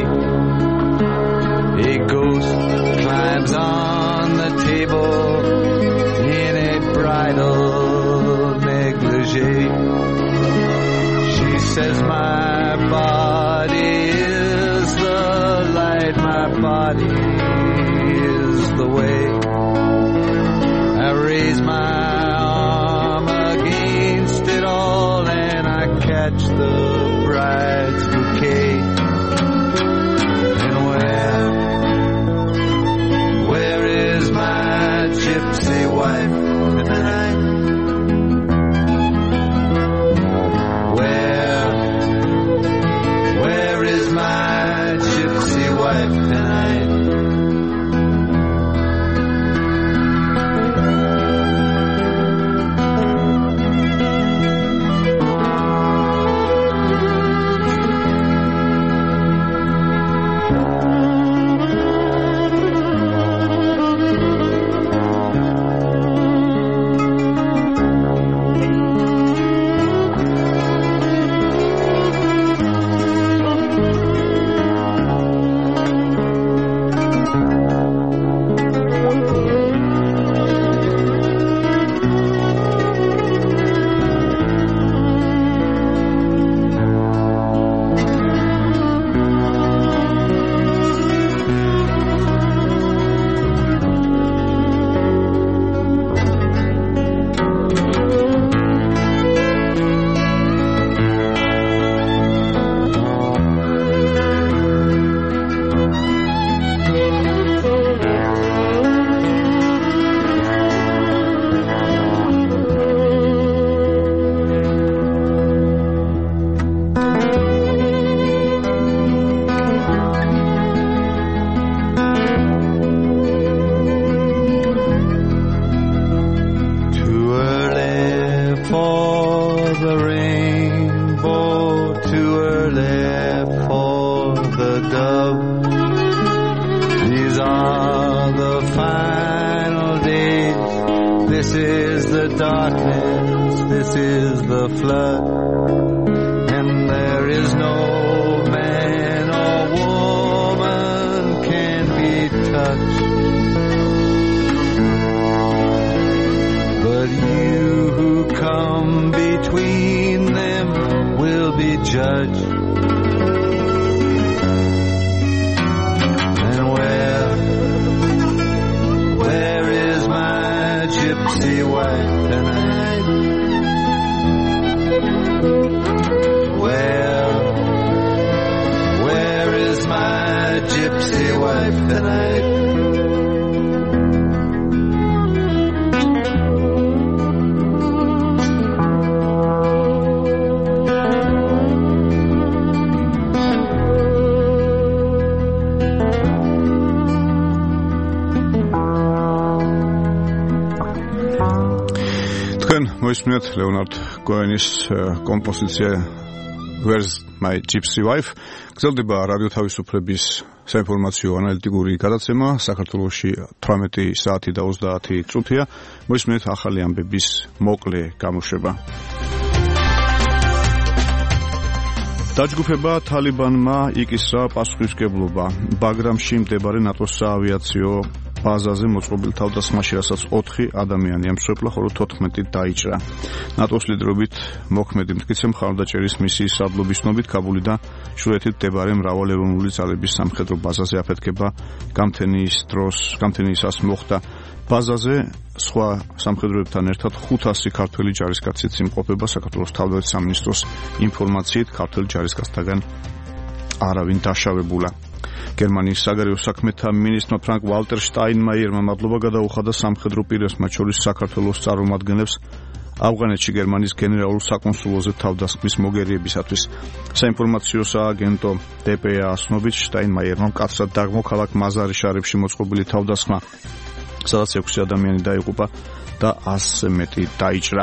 A ghost climbs on the table in a bridal negligee. She says my body is the light, my body is the way. I raise my arm against it all and I catch the bride's bouquet. And where, where is my gypsy wife tonight? Where, where is my gypsy wife tonight? თქვენ მოისმინეთ ლეონარდ კოენის კომპოზიცია Where's my gypsy wife? გრძელდება რადიო თავისუფლების საინფორმაციო ანალიტიკური გადაცემა საქართველოში თვრამეტი საათი და ოცდაათი წუთია. მოისმინეთ ახალი ამბების მოკლე გამოშვება. დაჯგუფება თალიბანმა იკისრა პასუხისმგებლობა ბაგრამში მდებარე ნატოს საავიაციო ბაზაზე მოწყობილ თავდასხმაში, რასაც ოთხი ადამიანი ემსხვერპლა, ხოლო თოთხმეტი დაიჭრა. ნატოს ლიდერობით მოქმედი მტკიცე მხარდაჭერის მისიის სარდლობის ცნობით ქაბულიდან შუათით მდებარე მრავალეროვნული ძალების სამხედრო ბაზაზე აფეთქება გამთენის დროს, გამთენისას მოხდა. ბაზაზე სხვა სამხედროებთან ერთად ხუთასი ქართველი ჯარისკაციც იმყოფება. საქართველოს თავდაცვის სამინისტროს ინფორმაციით ქართველ ჯარისკაცთაგან არავინ დაშავებულა. გერმანიის საგარეო საქმეთა მინისტრმა ფრანკ ვალტერ შტაინმაიერმა მადლობა გადაუხადა სამხედრო პირებს, მათ შორის საქართველოს წარმომადგენლებს ავღანეთში გერმანიის გენერალურ საკონსულოზე თავდასხმის მოგერიებისათვის. საინფორმაციო სააგენტო დე პე ას ცნობით შტაინმაიერმა მკაცრად დაგმო ქალაქ მაზარი შარიფში მოწყობილი თავდასხმა, სადაც ექვსი ადამიანი დაიღუპა და ასზე მეტი დაიჭრა.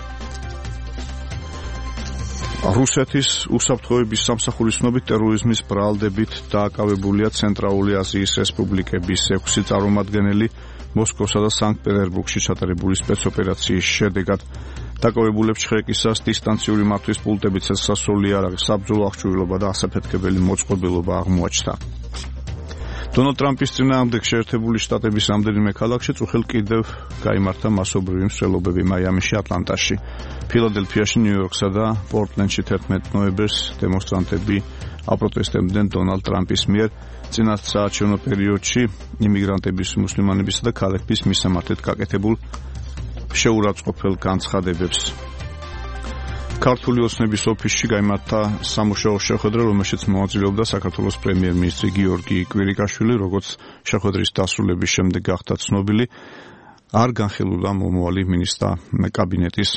რუსეთის უსაფრთხოების სამსახურის ცნობით ტერორიზმის ბრალდებით დააკავებულია ცენტრალური აზიის რესპუბლიკების ექვსი წარმომადგენელი მოსკოვსა და სანქტ-პეტერბურგში ჩატარებული სპეცოპერაციის შედეგად. დაკავებულებს შრეკისას დისტანციური მართვის პულტებით სასასროლი იარაღი, საბრძოლო აღჭურვილობა და ასაფეთქებელი მოწყობილობა აღმოაჩნდა. დონალდ ტრამპის წინააღმდეგ შეერთებული შტატების რამდენიმე ქალაქში წუხელ კიდევ გაიმართა მასობრივი მსვლელობები მაიამიში, ატლანტაში, ფილადელფიაში, ნიუ-იორკსა და პორტლენდში თერთმეტ ნოემბერს დემონსტრანტები აპროტესტებდნენ დონალდ ტრამპის მიერ წინასაარჩევნო პერიოდში იმიგრანტების, მუსლიმანებისა და ქალების მისამართად გაკეთებულ შეურაცხყოფელ განცხადებებს. ქართული ოცნების ოფისში გაიმართა სამუშაო შეხვედრა, რომელშიც მონაწილეობდა საქართველოს პრემიერ-მინისტრი გიორგი კვირიკაშვილი, როგორც შეხვედრის დასრულების შემდეგ გახდა ცნობილი, არ განხილულა მომავალი მინისტრთა კაბინეტის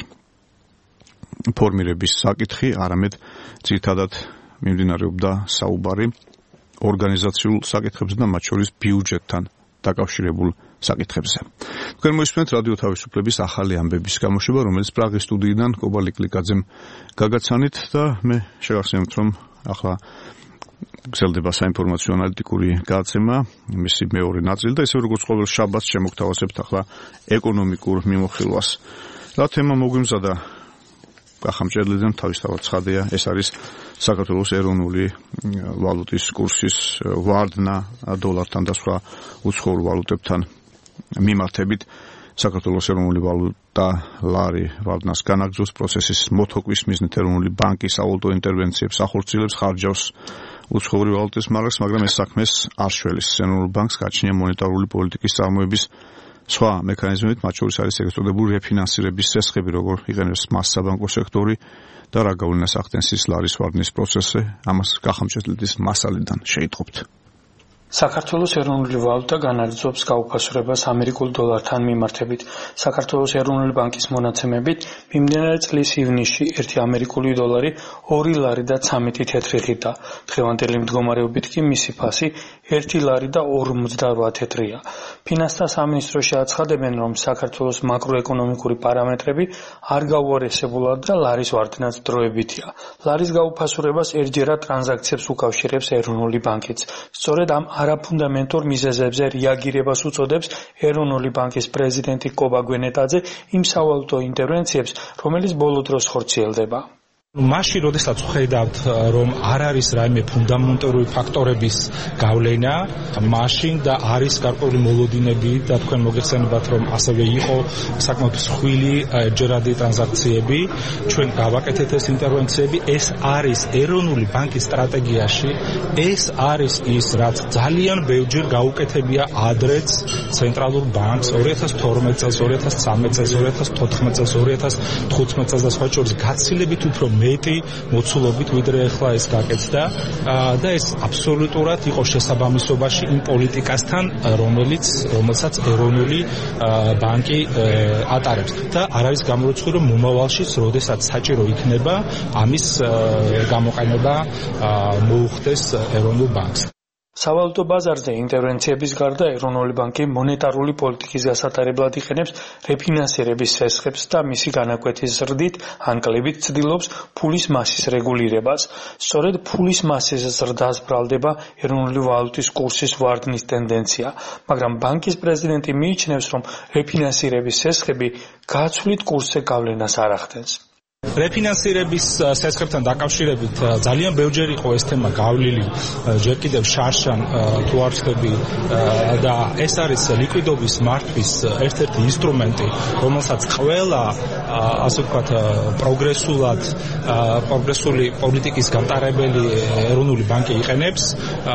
ფორმირების საკითხი, არამედ ძირითადად მიმდინარეობდა საუბარი ორგანიზაციულ საკითხებზე და მათ შორის ბიუჯეტთან დაკავშირებულ საკითხებზე. თქვენ მოისმენთ რადიო თავისუფლების ახალი ამბების გამოშვება, რომელიც პრაღის სტუდიიდან კობალი კლიკაძემ გაგაცანით და მე შევახსენებთ, რომ ახლა გრძელდება საინფორმაციო ანალიტიკური გადაცემა, მისი მეორე ნაწილი და ისე როგორც ყოველ შაბათს შემოგთავაზებთ ახლა ეკონომიკურ მიმოხილვას. რა თემა მოგვიმზადა გახამჭედლიდან თავისთავად ცხადია, ეს არის საქართველოს ეროვნული ვალუტის კურსის ვარდნა დოლართან და სხვა უცხოურ ვალუტებთან მიმართებით. საქართველოს ეროვნული ვალუტა ლარი ვარდნას განაგრძობს პროცესის მოთოკვის მიზნით ეროვნული ბანკი სავალუტო ინტერვენციებს ახორციელებს, ხარჯავს უცხოური ვალუტის მარკას, მაგრამ ეს საქმეს არ შველის. ეროვნულ ბანკს გააჩნია მონეტარული პოლიტიკის წარმოების სხვა მექანიზმებით, მათ შორის არის ეგრეთ წოდებული რეფინანსირების წესები, როგორ იყენებს მას საბანკო სექტორი და რა გავლენას ახდენს ის ლარის ვარდნის პროცესზე, ამას გახამჭედლების მასალიდან შეიტყობთ. საქართველოს ეროვნული ვალუტა განაგრძობს გაუფასურებას ამერიკულ დოლართან მიმართებით. საქართველოს ეროვნული ბანკის მონაცემებით მიმდინარე წლის ივნისში ერთი ამერიკული დოლარი ორი ლარი და ცამეტი თეთრი ღირდა. დღევანდელი მდგომარეობით კი მისი ფასი ერთი ლარი და ორმოცდარვა თეთრია. ფინანსთა სამინისტროში აცხადებენ, რომ საქართველოს მაკროეკონომიკური პარამეტრები არ გაუარესებულად და ლარის ვარდნაც დროებითია. ლარის გაუფასურებას ერთჯერად ტრანზაქციებს უკავშირებს ეროვნული ბანკიც. სწორედ ამ არაფუნდამენტურ მიზეზებზე რეაგირებას უწოდებს ეროვნული ბანკის პრეზიდენტი კობა გვენეტაძე იმ სავალუტო ინტერვენციებს, რომელიც ბოლო დროს ხორციელდება. მაშინ, როდესაც ხედავთ, რომ არ არის რაიმე ფუნდამენტური ფაქტორების გავლენა, მაშინ და არის გარკვეული მოლოდინები და თქვენ მოგეხსენებათ, რომ ასევე იყო საკმაოდ მსხვილი ჯერადი ტრანზაქციები, ჩვენ გავაკეთეთ ეს ინტერვენციები, ეს არის ეროვნული ბანკის სტრატეგიაში, ეს არის ის, რაც ძალიან ბევრჯერ გაუკეთებია ადრეც ცენტრალურ ბანკს ორი ათას თორმეტ წელს, ორი ათას ცხრამეტ წელს, ორი ათას თოთხმეტ წელს, ორი ათას თხუთმეტ წელს და სხვა შორის გაცილებით უფრო მეტი მოცულობით ვიდრე ახლა ეს გაკეთდა და ეს აბსოლუტურად იყო შესაბამისობაში იმ პოლიტიკასთან, რომელიც რომელსაც ეროვნული ბანკი ატარებს და არ არის გამორიცხული, რომ მომავალშიც, როდესაც საჭირო იქნება, ამის გამოყენება მოუხდეს ეროვნულ ბანკს. სავალუტო ბაზარზე ინტერვენციების გარდა ეროვნული ბანკი მონეტარული პოლიტიკის გასატარებლად იყენებს რეფინანსირების სესხებს და მისი განაკვეთის ზრდით ან კლებით ცდილობს ფულის მასის რეგულირებას. სწორედ ფულის მასის ზრდას ბრალდება ეროვნული ვალუტის კურსის ვარდნის ტენდენცია, მაგრამ ბანკის პრეზიდენტი მიიჩნევს, რომ რეფინანსირების სესხები გაცვლით კურსზე გავლენას არ ახდენს. რეფინანსირების სესხებთან დაკავშირებით ძალიან ბევრჯერ იყო ეს თემა გავლილი, ჯერ კიდევ შარშან თუ არ ვთქვი და ეს არის ლიკვიდობის მართვის ერთ-ერთი ინსტრუმენტი, რომელსაც ყველა ასე ვთქვათ პროგრესულად პროგრესული პოლიტიკის გამტარებელი ეროვნული ბანკი იყენებს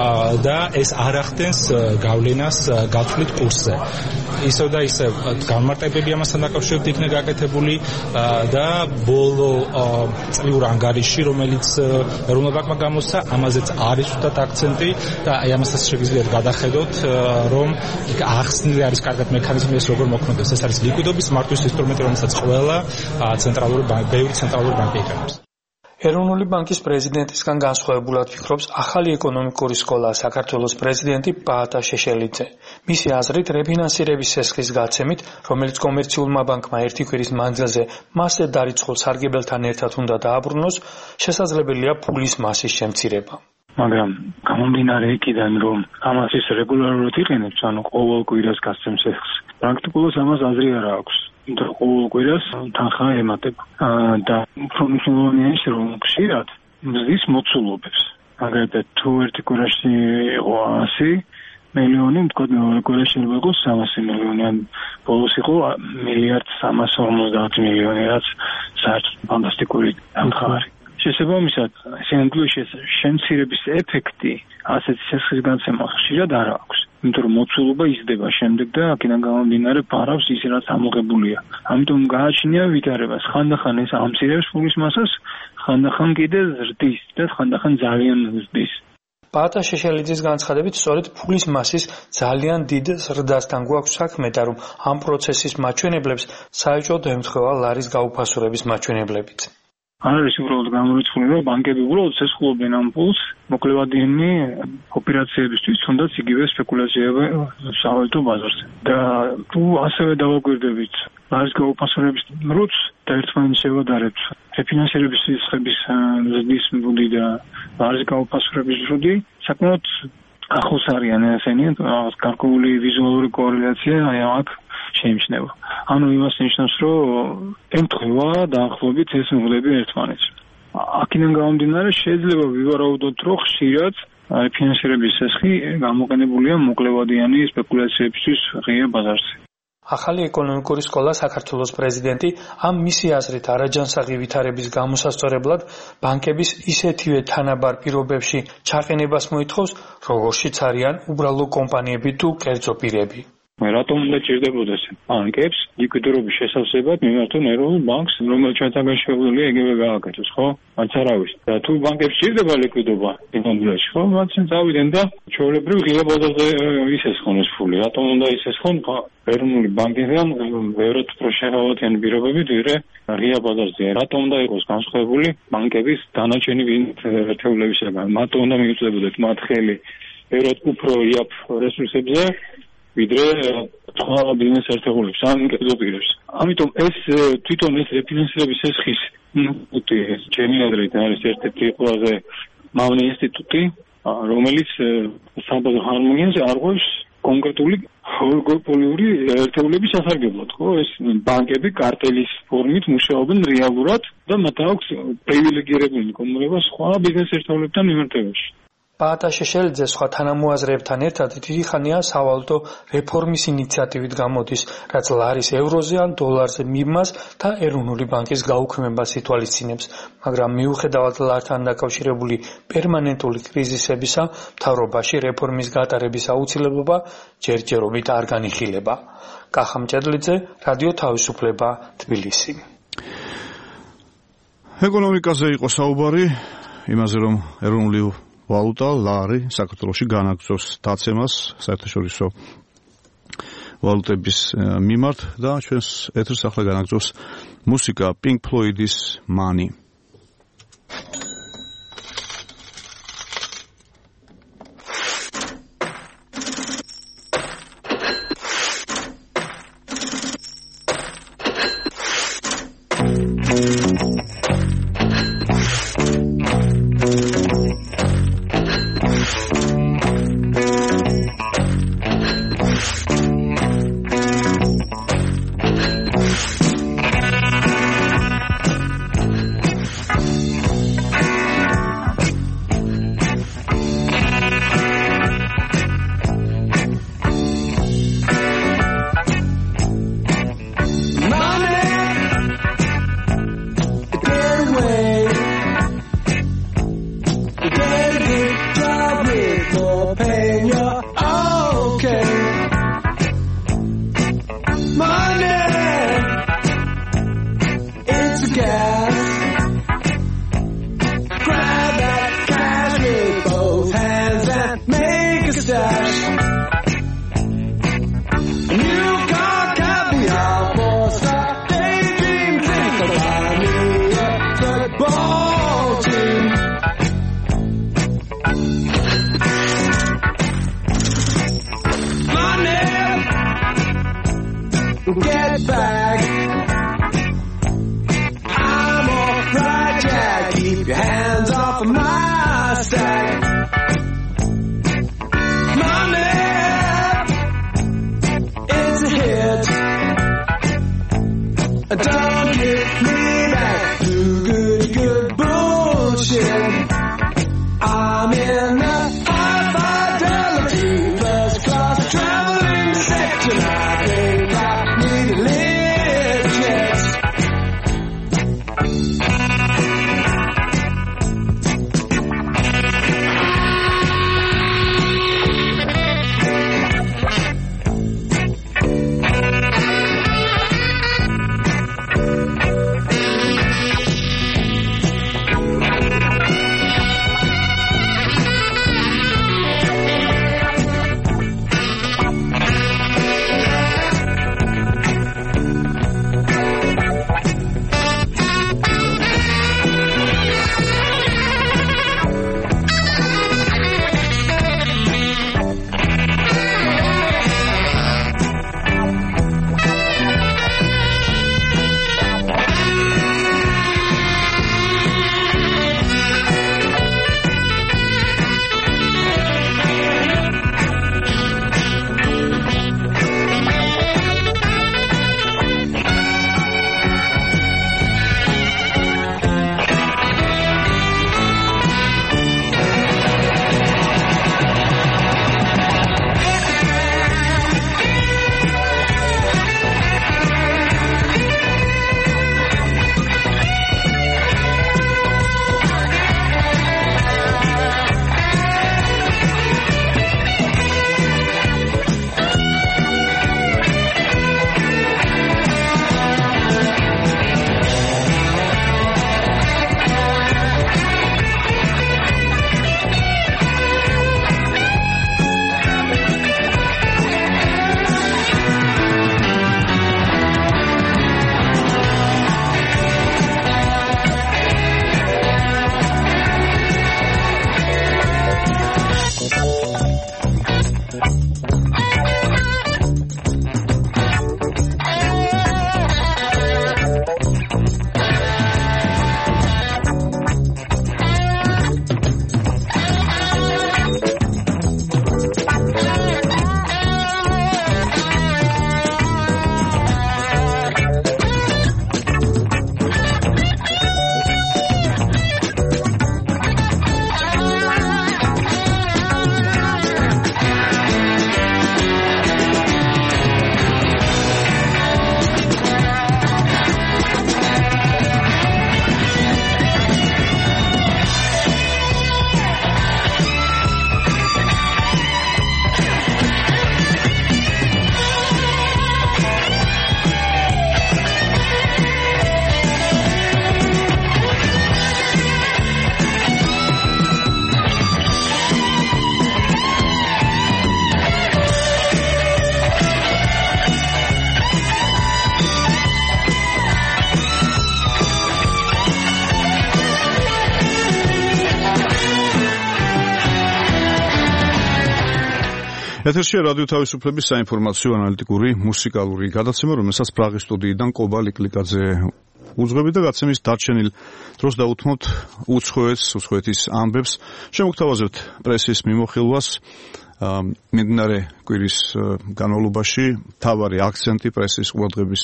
და ეს არ ახდენს გავლენას გაცვლით კურსზე. ისევ და ისევ განმარტებები ამასთან დაკავშირებით იქნება გაკეთებული და ბოლო წლიურ ანგარიში, რომელიც ეროვნულ ბანკმა გამოსცა, ამაზეც არის უდათ აქცენტი და აი ამასაც შეგიძლიათ გადახედოთ, რომ იქ ახსნილი არის კარგად მექანიზმი ეს როგორ მოქმედებს. ეს არის ლიკვიდობის მართვის ინსტრუმენტი, რომელსაც ყველა ცენტრალური ბანკი, ბევრი ცენტრალური ბანკი იყენებს. ეროვნული ბანკის პრეზიდენტისგან განსხვავებულად ფიქრობს ახალი ეკონომიკური სკოლა საქართველოს პრეზიდენტი პაატა შეშელიძე. მისი აზრით, რეფინანსირების სესხის გაცემით, რომელიც კომერციულმა ბანკმა ერთი კვირის მანძილზე მასზე დარიცხულ სარგებელთან ერთად უნდა დააბრუნოს, შესაძლებელია ფულის მასის შემცირება. მაგრამ გამომდინარე იქიდან, რომ ამას ის რეგულარულად იყენებს, ანუ ყოველ კვირას გასცემს სესხს, პრაქტიკულად ამას აზრი არ აქვს. ყოველ კვირას თანხა ემატება და უფრო მნიშვნელოვანია ის, რომ ხშირად მზის მოცულობებს. მაგალითად, თუ ერთი კვირაში იყო ასი მილიონი, თქვათ მეორე კვირაში იყო სამასი მილიონი, ან ბოლოს იყო მილიარდ სამასი ორმოცდაათ მილიონი, რაც საერთოდ ფანტასტიკური თანხა არის. შესაბამისად, სინამდვილეში შემცირების ეფექტი ასეთი სესხის გაცემა ხშირად არ აქვს. იმიტომ რომ მოცულობა იზრდება შემდეგ და აქედან გამომდინარე ფარავს ის, რაც ამოღებულია. ამიტომ გააჩნია ვითარებას. ხანდახან ეს ამცირებს ფულის მასას, ხანდახან კიდე ზრდის და ხანდახან ძალიან ზრდის. პაატა შეშელიძის განცხადებით, სწორედ ფულის მასის ძალიან დიდ ზრდასთან გვაქვს საქმე და რომ ამ პროცესის მაჩვენებლებს საერთოდ ემთხვევა ლარის გაუფასურების მაჩვენებლებიც. არ არის უბრალოდ გამორიცხული, რომ ბანკები უბრალოდ სესხულობენ ამ ფულს მოკლევადიანი ოპერაციებისთვის, თუნდაც იგივე სპეკულაციები სავალუტო ბაზარზე. და თუ ასევე დავაკვირდებით ლარის გაუფასურების როც და ერთმანეთს შევადარებთ რეფინანსირების სესხების ზრდის მრუდი და ლარის გაუფასურების მრუდი, საკმაოდ ახლოს არიან ესენი, გარკვეული ვიზუალური კორელაცია აი აქ შეიმჩნევა. ანუ იმას ნიშნავს, რომ ემთხვევა დაახლოებით ეს მრუდები ერთმანეთს. აქედან გამომდინარე შეიძლება ვივარაუდოთ, რომ ხშირად ფინანსირების სესხი გამოყენებულია მოკლევადიანი სპეკულაციებისთვის ღია ბაზარზე. ახალი ეკონომიკური სკოლა საქართველოს პრეზიდენტი ამ მისი აზრით არაჯანსაღი ვითარების გამოსასწორებლად ბანკების ისეთივე თანაბარ პირობებში ჩაყენებას მოითხოვს, როგორშიც არიან უბრალო კომპანიები თუ კერძო პირები. რატომ უნდა ჭირდებოდეს ბანკებს ლიკვიდობის შესავსებად მიმართონ ეროვნულ ბანკს, რომელიც ჩვენთან შეუძლია იგივე გააკეთოს, ხო? მათ არ არის. და თუ ბანკებს ჭირდება ლიკვიდობა ინდონეზიაში, ხო? მათ წავიდნენ და ჩვეულებრივ ღია ბაზარზე ისესხონ ეს ფული. რატომ უნდა ისესხონ? ეროვნული ბანკიდან ბევრად უფრო შეღავათიანი პირობებით ვიდრე ღია ბაზარზე. რატომ უნდა იყოს განსხვავებული ბანკების დანარჩენი ერთეულებისგან? მათო უნდა მიუწვდებოდეთ მათ ხელი ბევრად უფრო იაფ რესურსებზე ვიდრე სხვა ბიზნეს ერთეულებს ან კერძო პირებს. ამიტომ ეს თვითონ ეს რეფინანსირების სესხის ინსტიტუტი, ჩემი აზრით არის ერთ-ერთი ყველაზე მავნე ინსტიტუტი, რომელიც საბაზრო ჰარმონიას არღვევს კონკრეტული ოლიგოპოლიური ერთეულების სასარგებლოდ, ხო? ეს ბანკები კარტელის ფორმით მუშაობენ რეალურად და მათ აქვს პრივილეგირებული კომუნიკაცია სხვა ბიზნეს ერთეულებთან მიმართებაში. პაატა შეშელიძე სხვა თანამოაზრეებთან ერთად დიდი ხანია სავალუტო რეფორმის ინიციატივით გამოდის, რაც ლარის ევროზე ან დოლარზე მიბმას და ეროვნული ბანკის გაუქმებას ითვალისწინებს, მაგრამ მიუხედავად ლართან დაკავშირებული პერმანენტული კრიზისებისა, მთავრობაში რეფორმის გატარების აუცილებლობა ჯერჯერობით არ განიხილება. კახა მჭედლიძე, რადიო თავისუფლება, თბილისი. ეკონომიკაზე იყო საუბარი, იმაზე რომ ეროვნული ვალუტა ლარი საქართველოში განაგრძობს დაცემას საერთაშორისო ვალუტების მიმართ და ჩვენს ეთერს ახლა განაგრძობს მუსიკა Pink Floyd-ის Money. Don't give me that too good, good bullshit. I'm in a high fidelity first class traveling section. I think I need a lift, yes. ეთერშია რადიო თავისუფლების საინფორმაციო ანალიტიკური მუსიკალური გადაცემა, რომელსაც პრაღის სტუდიიდან კობა ლიკლიკაძე უძღვებით და გაცემის დარჩენილ დროს დაუთმოთ უცხოეთს, უცხოეთის ამბებს, შემოგთავაზებთ პრესის მიმოხილვას. მიმდინარე კვირის განმავლობაში მთავარი აქცენტი პრესის ყურადღების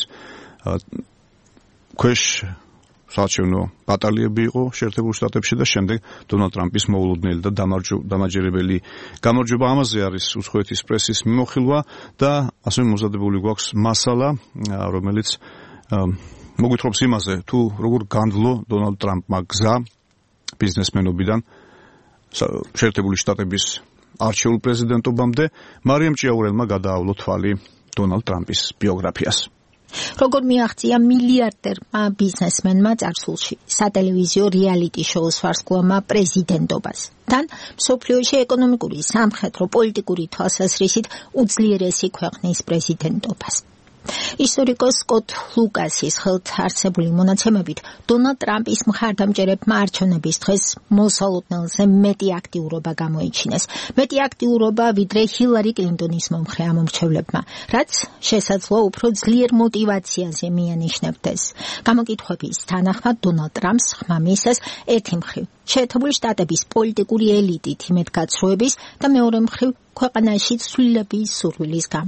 ქვეშ საარჩევნო ბატალიები იყო შეერთებულ შტატებში და შემდეგ დონალდ ტრამპის მოულოდნელი და დამაჯერებელი გამარჯვება. ამაზე არის უცხოეთის პრესის მიმოხილვა და ასევე მომზადებული გვაქვს მასალა, რომელიც მოგვითხრობს იმაზე, თუ როგორ განძლო დონალდ ტრამპმა გზა ბიზნესმენობიდან შეერთებული შტატების არჩეულ პრეზიდენტობამდე. მარიამ ჭიაურელმა გადაავლო თვალი დონალდ ტრამპის ბიოგრაფიას. როგორ მიაღწია მილიარდერმა ბიზნესმენმა წარსულში სატელევიზიო რეალიტი შოუს ვარსკვლავმა პრეზიდენტობას. თან მსოფლიოში ეკონომიკური, სამხედრო, პოლიტიკური თვალსაზრისით უძლიერესი ქვეყნის პრეზიდენტობას. ისტორიკოს სკოტ ლუკასის ხელთ არსებული მონაცემებით დონალდ ტრამპის მხარდამჭერებმა არჩევნების დღეს მოსალოდნელზე მეტი აქტიურობა გამოიჩინეს. მეტი აქტიურობა ვიდრე ჰილარი კლინტონის მომხრე ამომრჩევლებმა, რაც შესაძლოა უფრო ძლიერ მოტივაციაზე მიანიშნებდეს. გამოკითხვების თანახმად დონალდ ტრამპს ხმა მისცეს ერთი მხრივ შეერთებული შტატების პოლიტიკური ელიტით იმედგაცრუების და მეორე მხრივ ქვეყანაში ცვლილების სურვილის გამო.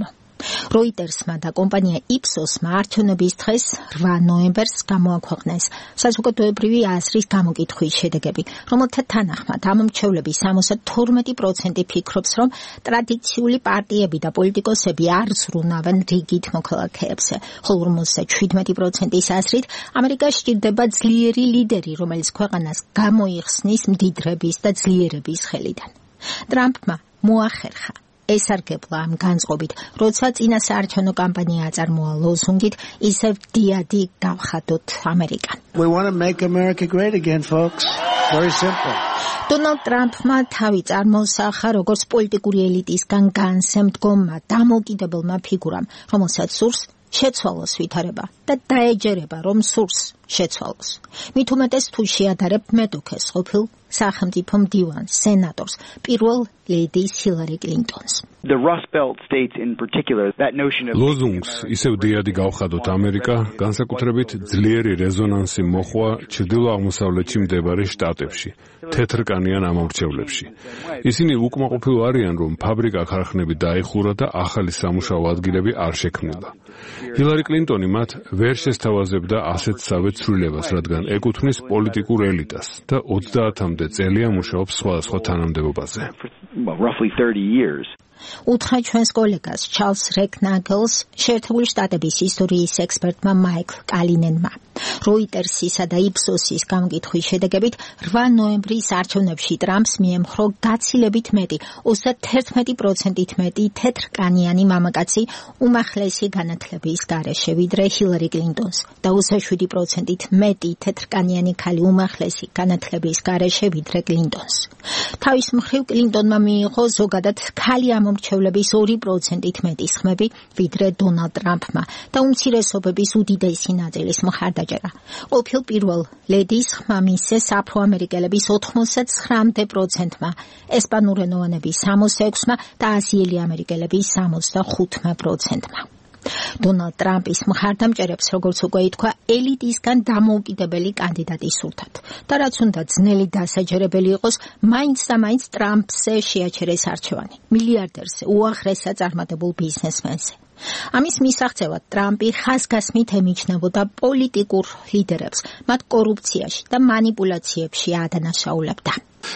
Reuters-მა და კომპანია Ipsos-მა არჩევნების დღეს რვა ნოემბერს გამოაქვეყნეს საზოგადოებრივი აზრის გამოკითხვის შედეგები, რომელთა თანახმად ამომრჩევლების სამოცდა თორმეტი პროცენტი ფიქრობს, რომ ტრადიციული პარტიები და პოლიტიკოსები არ ზრუნავენ რიგით მოქალაქეებს, ხოლო ორმოცდაშვიდმეტი პროცენტის აზრით ამერიკას სჭირდება ძლიერი ლიდერი, რომელიც ქვეყანას გამოიხსნის მდიდრების და ძლიერების ხელიდან. ტრამპმა მოახერხა ესარგებლა ამ განწყობით, როცა წინა საარჩევნო კამპანია აწარმოა ლოზუნგით ისევ დიადი გავხადოთ ამერიკა. We want to make America great again, folks. Very simple. Donald Trump-მა თავი წარმოსახა როგორც პოლიტიკური ელიტისგან განსემდგომმა დამოუკიდებელმა ფიგურამ, რომელსაც სურს შეცვალოს ვითარება და დაეჯერება, რომ სურს შეცვალოს. მით უმეტეს თუ შეადარებ მეტოქეს ყოფილ სახელმწიფო მდივანს, სენატორს, პირველ ლედის ჰილარი კლინტონს. The Rust Belt states in particular, that notion of ლოზუნგს ისევ დიადი გავხადოთ ამერიკა, განსაკუთრებით ძლიერი რეზონანსი მოხვა ჩრდილო-აღმოსავლეთში მდებარე შტატებში, თეთრკანიან ამომრჩევლებში. ისინი უკმაყოფილო არიან, რომ ფაბრიკა-ქარხნები დაიხურა და ახალი სამუშაო ადგილები არ შექმნილა. ჰილარი კლინტონი მათ ვერ შესთავაზებდა ასეთსავე ცვლილებას, რადგან ეკუთვნის პოლიტიკურ ელიტას და ოცდაათამდე წელია მუშაობს სხვადასხვა თანამდებობაზე. well, roughly thirty years. უთხრა ჩვენს კოლეგას ჩარლს რეკნაგელს, შეერთებული შტატების ისტორიის ექსპერტმა მაიკლ კალინენმა. Reuters-ისა და Ipsos-ის გამოკითხვის შედეგებით რვა ნოემბრის არჩევნებში ტრამპს მიემხრო გაცილებით მეტი, ოცდათერთმეტი პროცენტით მეტი თეთრკანიანი მამაკაცი უმაღლესი განათლების გარეშე, ვიდრე ჰილარი კლინტონს და ოცდაშვიდი პროცენტით მეტი თეთრკანიანი ქალი უმაღლესი განათლების გარეშე, ვიდრე კლინტონს. თავის მხრივ კლინტონმა მიიღო ზოგადად ქალი ამომრჩევლების ორი პროცენტით მეტი ხმები, ვიდრე დონალდ ტრამპმა და უმცირესობების უდიდესი ნაწილის მხარდაჭერა. ყოფილ პირველ ლედის ხმა მისცეს აფროამერიკელების ოთხმოცდაცხრამდე პროცენტმა, ესპანურენოვანების სამოცდაექვსმა და აზიელი ამერიკელების სამოცდახუთმა პროცენტმა. დონალდ ტრამპის მხარდამჭერებს, როგორც უკვე ითქვა, ელიტისგან დამოუკიდებელი კანდიდატი სურთათ და რაც უნდა ძნელი დასაჯერებელი იყოს, მაინც და მაინც ტრამპზე შეაჩერეს არჩევანი, მილიარდერზე, უაღრესად წარმატებულ ბიზნესმენზე. ამის მისაღწევად ტრამპი ხაზგასმით ემიჩნეოდა პოლიტიკურ ლიდერებს, მათ კორუფციაში და მანიპულაციებში ადანაშაულებდა.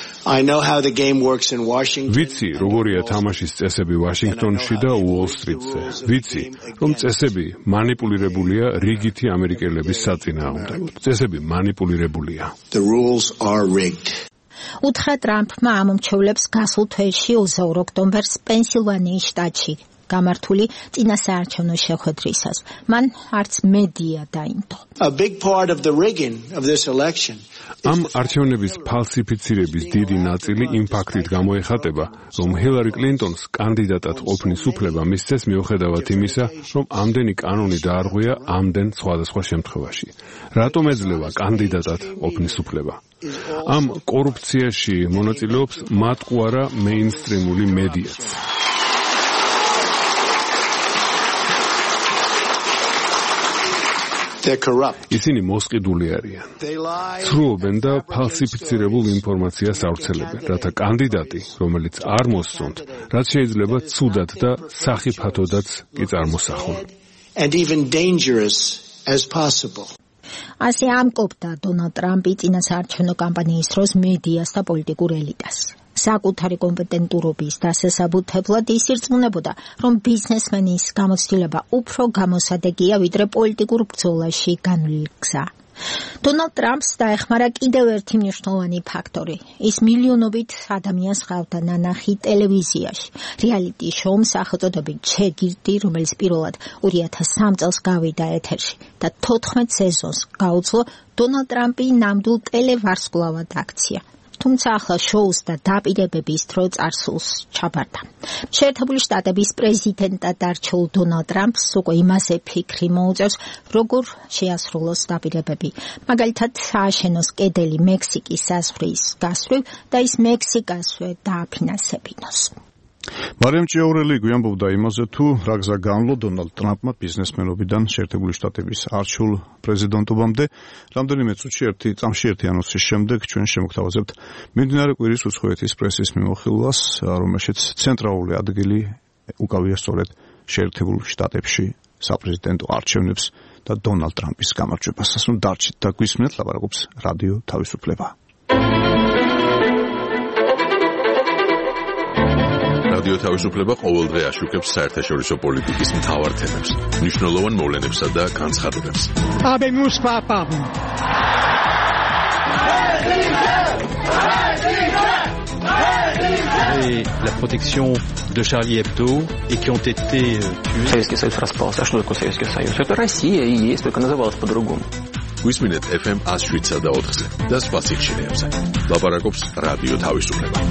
I know how the game works in Washington. ვიცი, როგორია თამაშის წესები ვაშინგტონში და უოლ-სტრიტზე. ვიცი, რომ წესები მანიპულირებულია რიგითი ამერიკელების საწინააღმდეგოდ. წესები მანიპულირებულია. The rules are rigged. უთხრა ტრამპმა ამომრჩევლებს გასულ თვეში ოცდაორ ოქტომბერს პენსილვანიის შტატში გამართული წინასაარჩევნო შეხვედრისას. მან არც მედია დაინდო. A big part of the rigging of this election. ამ არჩევნების ფალსიფიცირების დიდი ნაწილი იმ ფაქტით გამოეხატება, რომ ჰილარი კლინტონს კანდიდატად ყოფნის უფლება მისცეს მიუხედავად იმისა, რომ ამდენი კანონი დაარღვია ამდენ სხვადასხვა შემთხვევაში. რატომ ეძლევა კანდიდატად ყოფნის უფლება? ამ კორუფციაში მონაწილეობს მატყუარა მეინსტრიმული მედიაც. ისინი მოსყიდული არიან. ცრუობენ და ფალსიფიცირებულ ინფორმაციას ავრცელებენ, რათა კანდიდატი, რომელიც არ მოსწონთ, რაც შეიძლება ცუდად და სახიფათოდაც კი წარმოსახონ. And even dangerous as possible. ასე ამკობდა დონალდ ტრამპი წინასაარჩევნო კამპანიის დროს მედიას და პოლიტიკურ ელიტას. საკუთარი კომპეტენტურობის დასასაბუთებლად ის ირწმუნებოდა, რომ ბიზნესმენის გამოცდილება უფრო გამოსადეგია, ვიდრე პოლიტიკურ ბრძოლაში განვლილი გზა. დონალდ ტრამპს დაეხმარა კიდევ ერთი მნიშვნელოვანი ფაქტორი. ის მილიონობით ადამიანს ჰყავდა ნანახი ტელევიზიაში. რეალიტი შოუმ სახელწოდებით შეგირდი, რომელიც პირველად ორი ათას სამ წელს გავიდა ეთერში და თოთხმეტ სეზონს გაუძლო დონალდ ტრამპი ნამდვილ ტელევარსკვლავად აქცია. თუმცა ახლა შოუს და დაპირებების დრო წარსულს ჩაბარდა. შეერთებული შტატების პრეზიდენტად არჩეულ დონალდ ტრამპს უკვე იმაზე ფიქრი მოუწევს, როგორ შეასრულოს დაპირებები. მაგალითად, ააშენოს კედელი მექსიკის საზღვრის გასწვრივ და ის მექსიკასვე დააფინანსებინოს. მარიამ ჭიაურელი გვიამბობდა იმაზე, თუ რა გზა განვლო დონალდ ტრამპმა ბიზნესმენობიდან შეერთებული შტატების არჩეულ პრეზიდენტობამდე. რამდენიმე წუთში ერთი წამში ერთი ანონსის შემდეგ ჩვენ შემოგთავაზებთ მიმდინარე კვირის უცხოეთის პრესის მიმოხილვას, რომელშიც ცენტრალური ადგილი უკავია სწორედ შეერთებულ შტატებში საპრეზიდენტო არჩევნებს და დონალდ ტრამპის გამარჯვებას. ასუნ დარჩით და გვისმენთ ლაპარაკობს რადიო თავისუფლება. რადიო თავისუფლება ყოველდღე აშუქებს საერთაშორისო პოლიტიკის მთავარ თემებს, მნიშვნელოვან მოვლენებსა და განცხადებებს. Habemus papam. Et la protection de Charlie Hebdo et qui ont été tués. Советский Союз распался. А что такое Советский Союз? Это Россия и есть, только называлась по-другому. გვისმინეთ эф эм one oh seven და four-ზე და სხვა სიხშირეებზე. ლაპარაკობს რადიო თავისუფლება.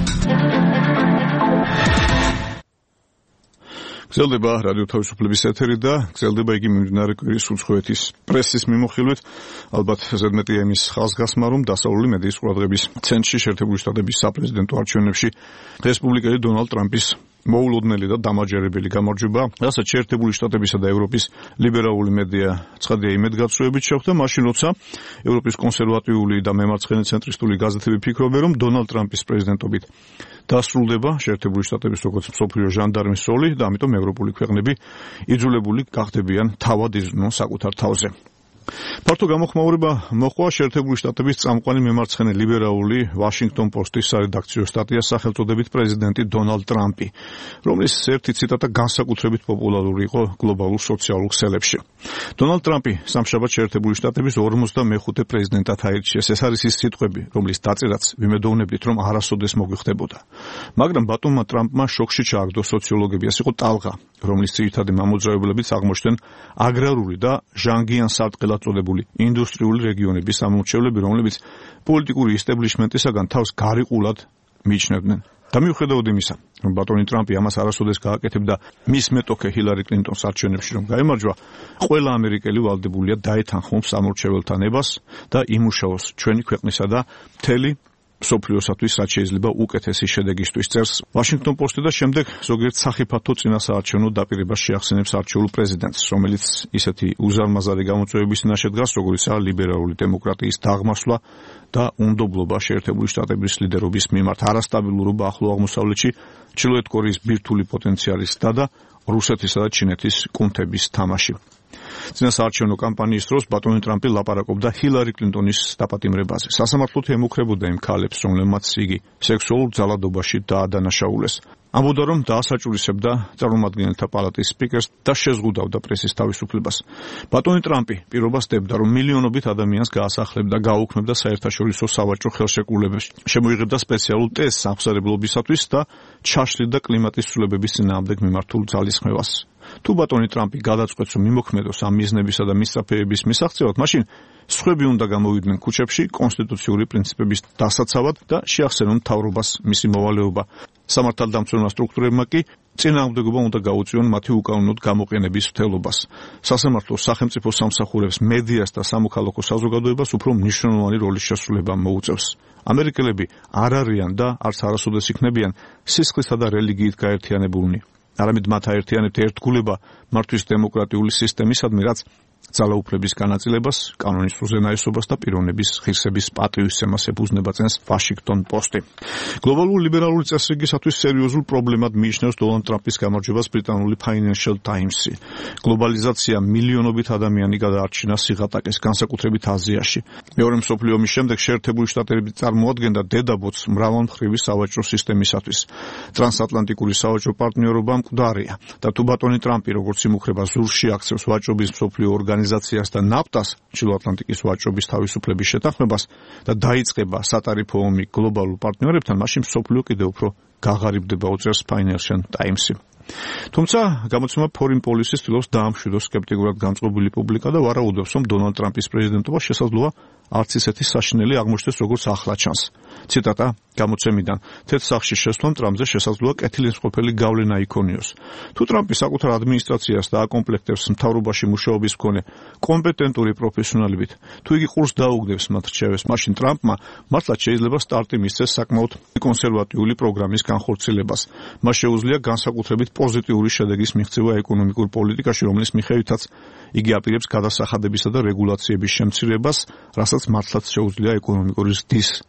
გრძელდება რადიო თავისუფლების ეთერი და გრძელდება იგი მიმდინარე კვირის უცხოეთის პრესის მიმოხილვით. ალბათ ზედმეტი იმის ხაზგასმა, რომ დასავლური მედიის ყურადღების ცენტრში შეერთებული შტატების საპრეზიდენტო არჩევნებში რესპუბლიკელი დონალდ ტრამპის მოულოდნელი და დამაჯერებელი გამარჯვება, რასაც შეერთებული შტატებისა და ევროპის ლიბერალური მედია ცხადია იმედგაცრუებით შეხვდა, მაშინ როცა ევროპის კონსერვატიული და მემარცხენე ცენტრისტული გაზეთები ფიქრობენ, რომ დონალდ ტრამპის პრეზიდენტობით დასრულდება შეერთებული შტატების როგორც მსოფლიო ჟანდარმის როლი და ამიტომ ევროპული ქვეყნები იძულებული გახდებიან თავად იზრუნონ საკუთარ თავზე. ფართო გამოხმაურება მოყვა შეერთებული შტატების წამყვანი მემარცხენე ლიბერალური Washington Post-ის სარედაქციო სტატია სახელწოდებით პრეზიდენტი დონალდ ტრამპი, რომლის ერთი ციტატა განსაკუთრებით პოპულარული იყო გლობალურ სოციალურ ქსელებში. დონალდ ტრამპი სამშაბათ შეერთებული შტატების ორმოცდამეხუთე პრეზიდენტად აირჩიეს. ეს არის ის სიტყვები, რომლის დაწერაც ვიმედოვნებდით, რომ არასოდეს მოგვიხდებოდა. მაგრამ ბატონმა ტრამპმა შოქში ჩააგდო სოციოლოგები, ეს იყო ტალღა, რომლის ძირითადი მამოძრავებლებიც აღმოჩნდნენ აგრარული და ჟანგიან სარტყელად წოდებული ინდუსტრიული რეგიონების სამომრჩევლები, რომლებიც პოლიტიკური ისტებლიშმენტისაგან თავს გარიყულად მიიჩნევდნენ. და მიუხედავად იმისა, რომ ბატონი ტრამპი ამას არასოდეს გააკეთებდა მის მეტოქე ჰილარი კლინტონს არჩევნებში რომ გაემარჯვა, ყველა ამერიკელი ვალდებულია დაეთანხმოს სამომრჩეველთა ნებას და იმუშაოს ჩვენი ქვეყნისა და მთელი სოფლიოსათვის რაც შეიძლება უკეთესი შედეგისთვის წერს Washington Post-ი და შემდეგ ზოგიერთ სახიფათო წინასაარჩევნო დაპირებას შეახსენებს არჩეულ პრეზიდენტს, რომელიც ისეთი უზარმაზარი გამოწვევების წინაშე დგას, როგორიცაა ლიბერალური დემოკრატიის დაღმასვლა და უნდობლობა შეერთებული შტატების ლიდერობის მიმართ, არასტაბილურობა ახლო აღმოსავლეთში, ჩრდილოეთ კორეის ბირთვული პოტენციალის და რუსეთისა და ჩინეთის კუნთების თამაში. წინასაარჩევნო კამპანიის დროს ბატონი ტრამპი ლაპარაკობდა ჰილარი კლინტონის დაპატიმრებაზე. სასამართლოდ ემუქრებოდა იმ ქალებს, რომლებმაც იგი სექსუალურ ძალადობაში დაადანაშაულეს. ამბობდა, რომ დაასაჭურისებდა წარმომადგენელთა პალატის სპიკერს და შეზღუდავდა პრესის თავისუფლებას. ბატონი ტრამპი პირობას დებდა, რომ მილიონობით ადამიანს გაასახლებდა, გაუქმებდა საერთაშორისო სავაჭრო ხელშეკრულებებს, შემოიღებდა სპეციალურ ტესტს აღმსარებლობისათვის და ჩაშლიდა კლიმატის ცვლილებების წინააღმდეგ მიმართულ ძალისხმევას. თუ ბატონი ტრამპი გადაწყვეტს, რომ მიმოქმედოს ამ მიზნებისა და მისწრაფეების მისაღწევად, მაშინ სხვები უნდა გამოვიდნენ ქუჩებში კონსტიტუციური პრინციპების დასაცავად და შეახსენონ მთავრობას მისი მოვალეობა. სამართალდამცველმა სტრუქტურებმა კი წინააღმდეგობა უნდა გაუწიონ მათი უკანონოდ გამოყენების მცდელობას. სასამართლო სახელმწიფო სამსახურებს, მედიას და სამოქალაქო საზოგადოებას უფრო მნიშვნელოვანი როლის შესრულება მოუწევს. ამერიკელები არ არიან და არც არასოდეს იქნებიან სისხლისა და რელიგიით გაერთიანებულნი. არამედ მათ აერთიანებთ ერთგულება მართვის დემოკრატიული სისტემისადმი, რაც ძალაუფლების განაწილებას, კანონის უზენაესობას და პიროვნების ღირსების პატივისცემას ეფუძნება წენს Washington Post-ი. გლობალური ლიბერალური წესრიგისათვის სერიოზულ პრობლემად მიიჩნევს დონალდ ტრამპის გამარჯვებას ბრიტანული Financial Times-ი. გლობალიზაცია მილიონობით ადამიანი გადაარჩინა სიღატაკეს, განსაკუთრებით აზიაში. მეორე მსოფლიო ომის შემდეგ შეერთებული შტატები წარმოადგენდა დედაბოძს მრავალმხრივი სავაჭრო სისტემისათვის. ტრანსატლანტიკური სავაჭრო პარტნიორობა მკვდარია და თუ ბატონი ტრამპი როგორც იმუქრება ზურგში აქცევს ვაჭრობის მსოფლიო ორგანიზაციას და ნაფტას, ჩრდილოატლანტიკის ვაჭრობის თავისუფლების შეთანხმებას და დაიწყება სატარიფო ომი გლობალურ პარტნიორებთან, მაშინ მსოფლიო კიდევ უფრო გაღარიბდება, უწევს Financial Times-ი. თუმცა გამოცემა Foreign Policy ცდილობს დაამშვიდოს სკეპტიკურად განწყობილი პუბლიკა და ვარაუდობს, რომ დონალდ ტრამპის პრეზიდენტობა შესაძლოა არც ისეთი საშინელი აღმოჩნდეს, როგორც ახლა ჩანს. ციტატა გამოცემიდან: თეთრ სახლში შესვლამ ტრამპზე შესაძლოა კეთილმსყოფელი გავლენა იქონიოს. თუ ტრამპი საკუთარ ადმინისტრაციას და აკომპლექტებს მთავრობაში მუშაობის მქონე კომპეტენტური პროფესიონალებით, თუ იგი ყურს დაუგდებს მათ რჩევებს, მაშინ ტრამპმა მართლაც შეიძლება სტარტი მისცეს საკმაოდ კონსერვატიული პროგრამის განხორციელებას. მას შეუძლია განსაკუთრებით პოზიტიური შედეგის მიღწევა ეკონომიკურ პოლიტიკაში, რომლის მიხედვითაც იგი აპირებს გადასახადებისა და რეგულაციების შემცირებას, რასაც მართლაც შეუძლია ეკონომიკური ზრდის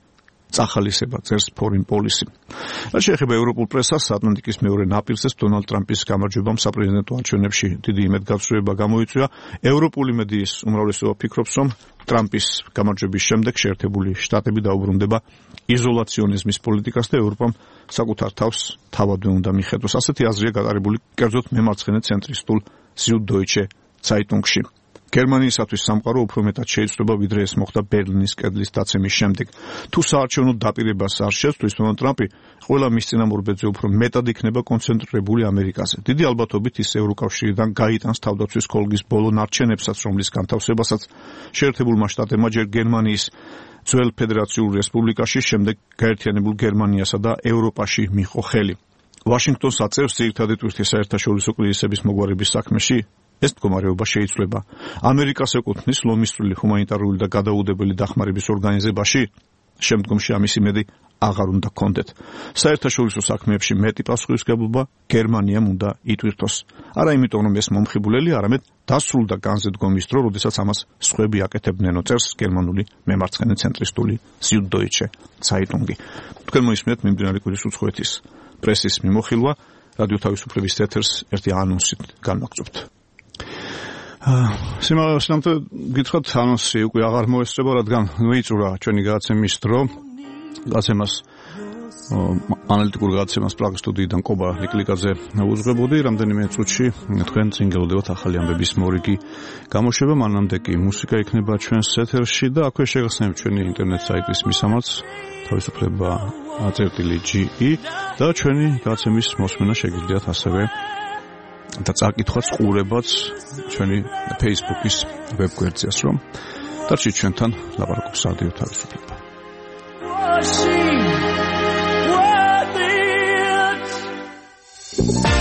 წახალისება წერს Foreign Policy. რაც შეეხება ევროპულ პრესას, ატლანტიკის მეორე ნაპირზეც დონალდ ტრამპის გამარჯვებამ საპრეზიდენტო არჩევნებში დიდი იმედგაცრუება გამოიწვია. ევროპული მედიის უმრავლესობა ფიქრობს, რომ ტრამპის გამარჯვების შემდეგ შეერთებული შტატები დაუბრუნდება იზოლაციონიზმის პოლიტიკას და ევროპამ საკუთარ თავს თავადვე უნდა მიხედოს. ასეთი აზრია გატარებული კერძოდ მემარცხენე ცენტრისტულ Süddeutsche Zeitungში. გერმანიისათვის სამყარო უფრო მეტად შეიცვლება, ვიდრე ეს მოხდა ბერლინის კედლის დაცემის შემდეგ. თუ საარჩევნო დაპირებას არ შეცვლის, თუმცა ტრამპი ყველა მის წინამორბედზე უფრო მეტად იქნება კონცენტრირებული ამერიკაზე. დიდი ალბათობით ის ევროკავშირიდან გაიტანს თავდაცვის კოლგის ბოლო ნარჩენებსაც, რომლის განთავსებასაც შეერთებულმა შტატებმა ჯერ გერმანიის ძველ ფედერაციულ რესპუბლიკაში, შემდეგ გაერთიანებულ გერმანიასა და ევროპაში მიიღო ხელი. ვაშინგტონს აწევს ძირითადი ტვირთის საერთაშორისო კრიზისების მოგვარების საქმეში. ეს მდგომარეობა შეიცვლება. ამერიკას ეკუთვნის ლომისწვრილი ჰუმანიტარული და გადაუდებელი დახმარების ორგანიზებაში, შემდგომში ამის იმედი აღარ უნდა გქონდეთ. საერთაშორისო საქმეებში მეტი პასუხისმგებლობა გერმანიამ უნდა იტვირთოს. არა იმიტომ, რომ ეს მომხიბვლელი, არამედ დასრულდა განზე დგომის დრო, როდესაც ამას სხვები აკეთებდნენ, წერს გერმანული მემარცხენე ცენტრისტული Süddeutsche Zeitung. თქვენ მოისმენთ მიმდინარე კვირის უცხოეთის პრესის მიმოხილვა, რადიო თავისუფლების ეთერს ერთი ანონსით განვაგრძობთ. სიმართლე გითხრათ, ანონსი უკვე აღარ მოესწრება, რადგან მოიწურა ჩვენი გადაცემის დრო. გადაცემას ანალიტიკურ გადაცემას პრაღის სტუდიიდან კობა ნიკლიკაძე უძღვებოდი. რამდენიმე წუთში თქვენ წინ გელოდებათ ახალი ამბების მორიგი გამოშვება, მანამდე კი მუსიკა იქნება ჩვენს ეთერში და აქვე შეგახსენებთ ჩვენი ინტერნეტ საიტის მისამართს თავისუფლება წერტილი ჯი ი და ჩვენი გადაცემის მოსმენა შეგიძლიათ ასევე და წაკითხვაც ყურებაც ჩვენი Facebook-ის ვებგვერდზეაც, რომ დარჩით ჩვენთან ლაპარაკობს რადიო თავისუფლება. What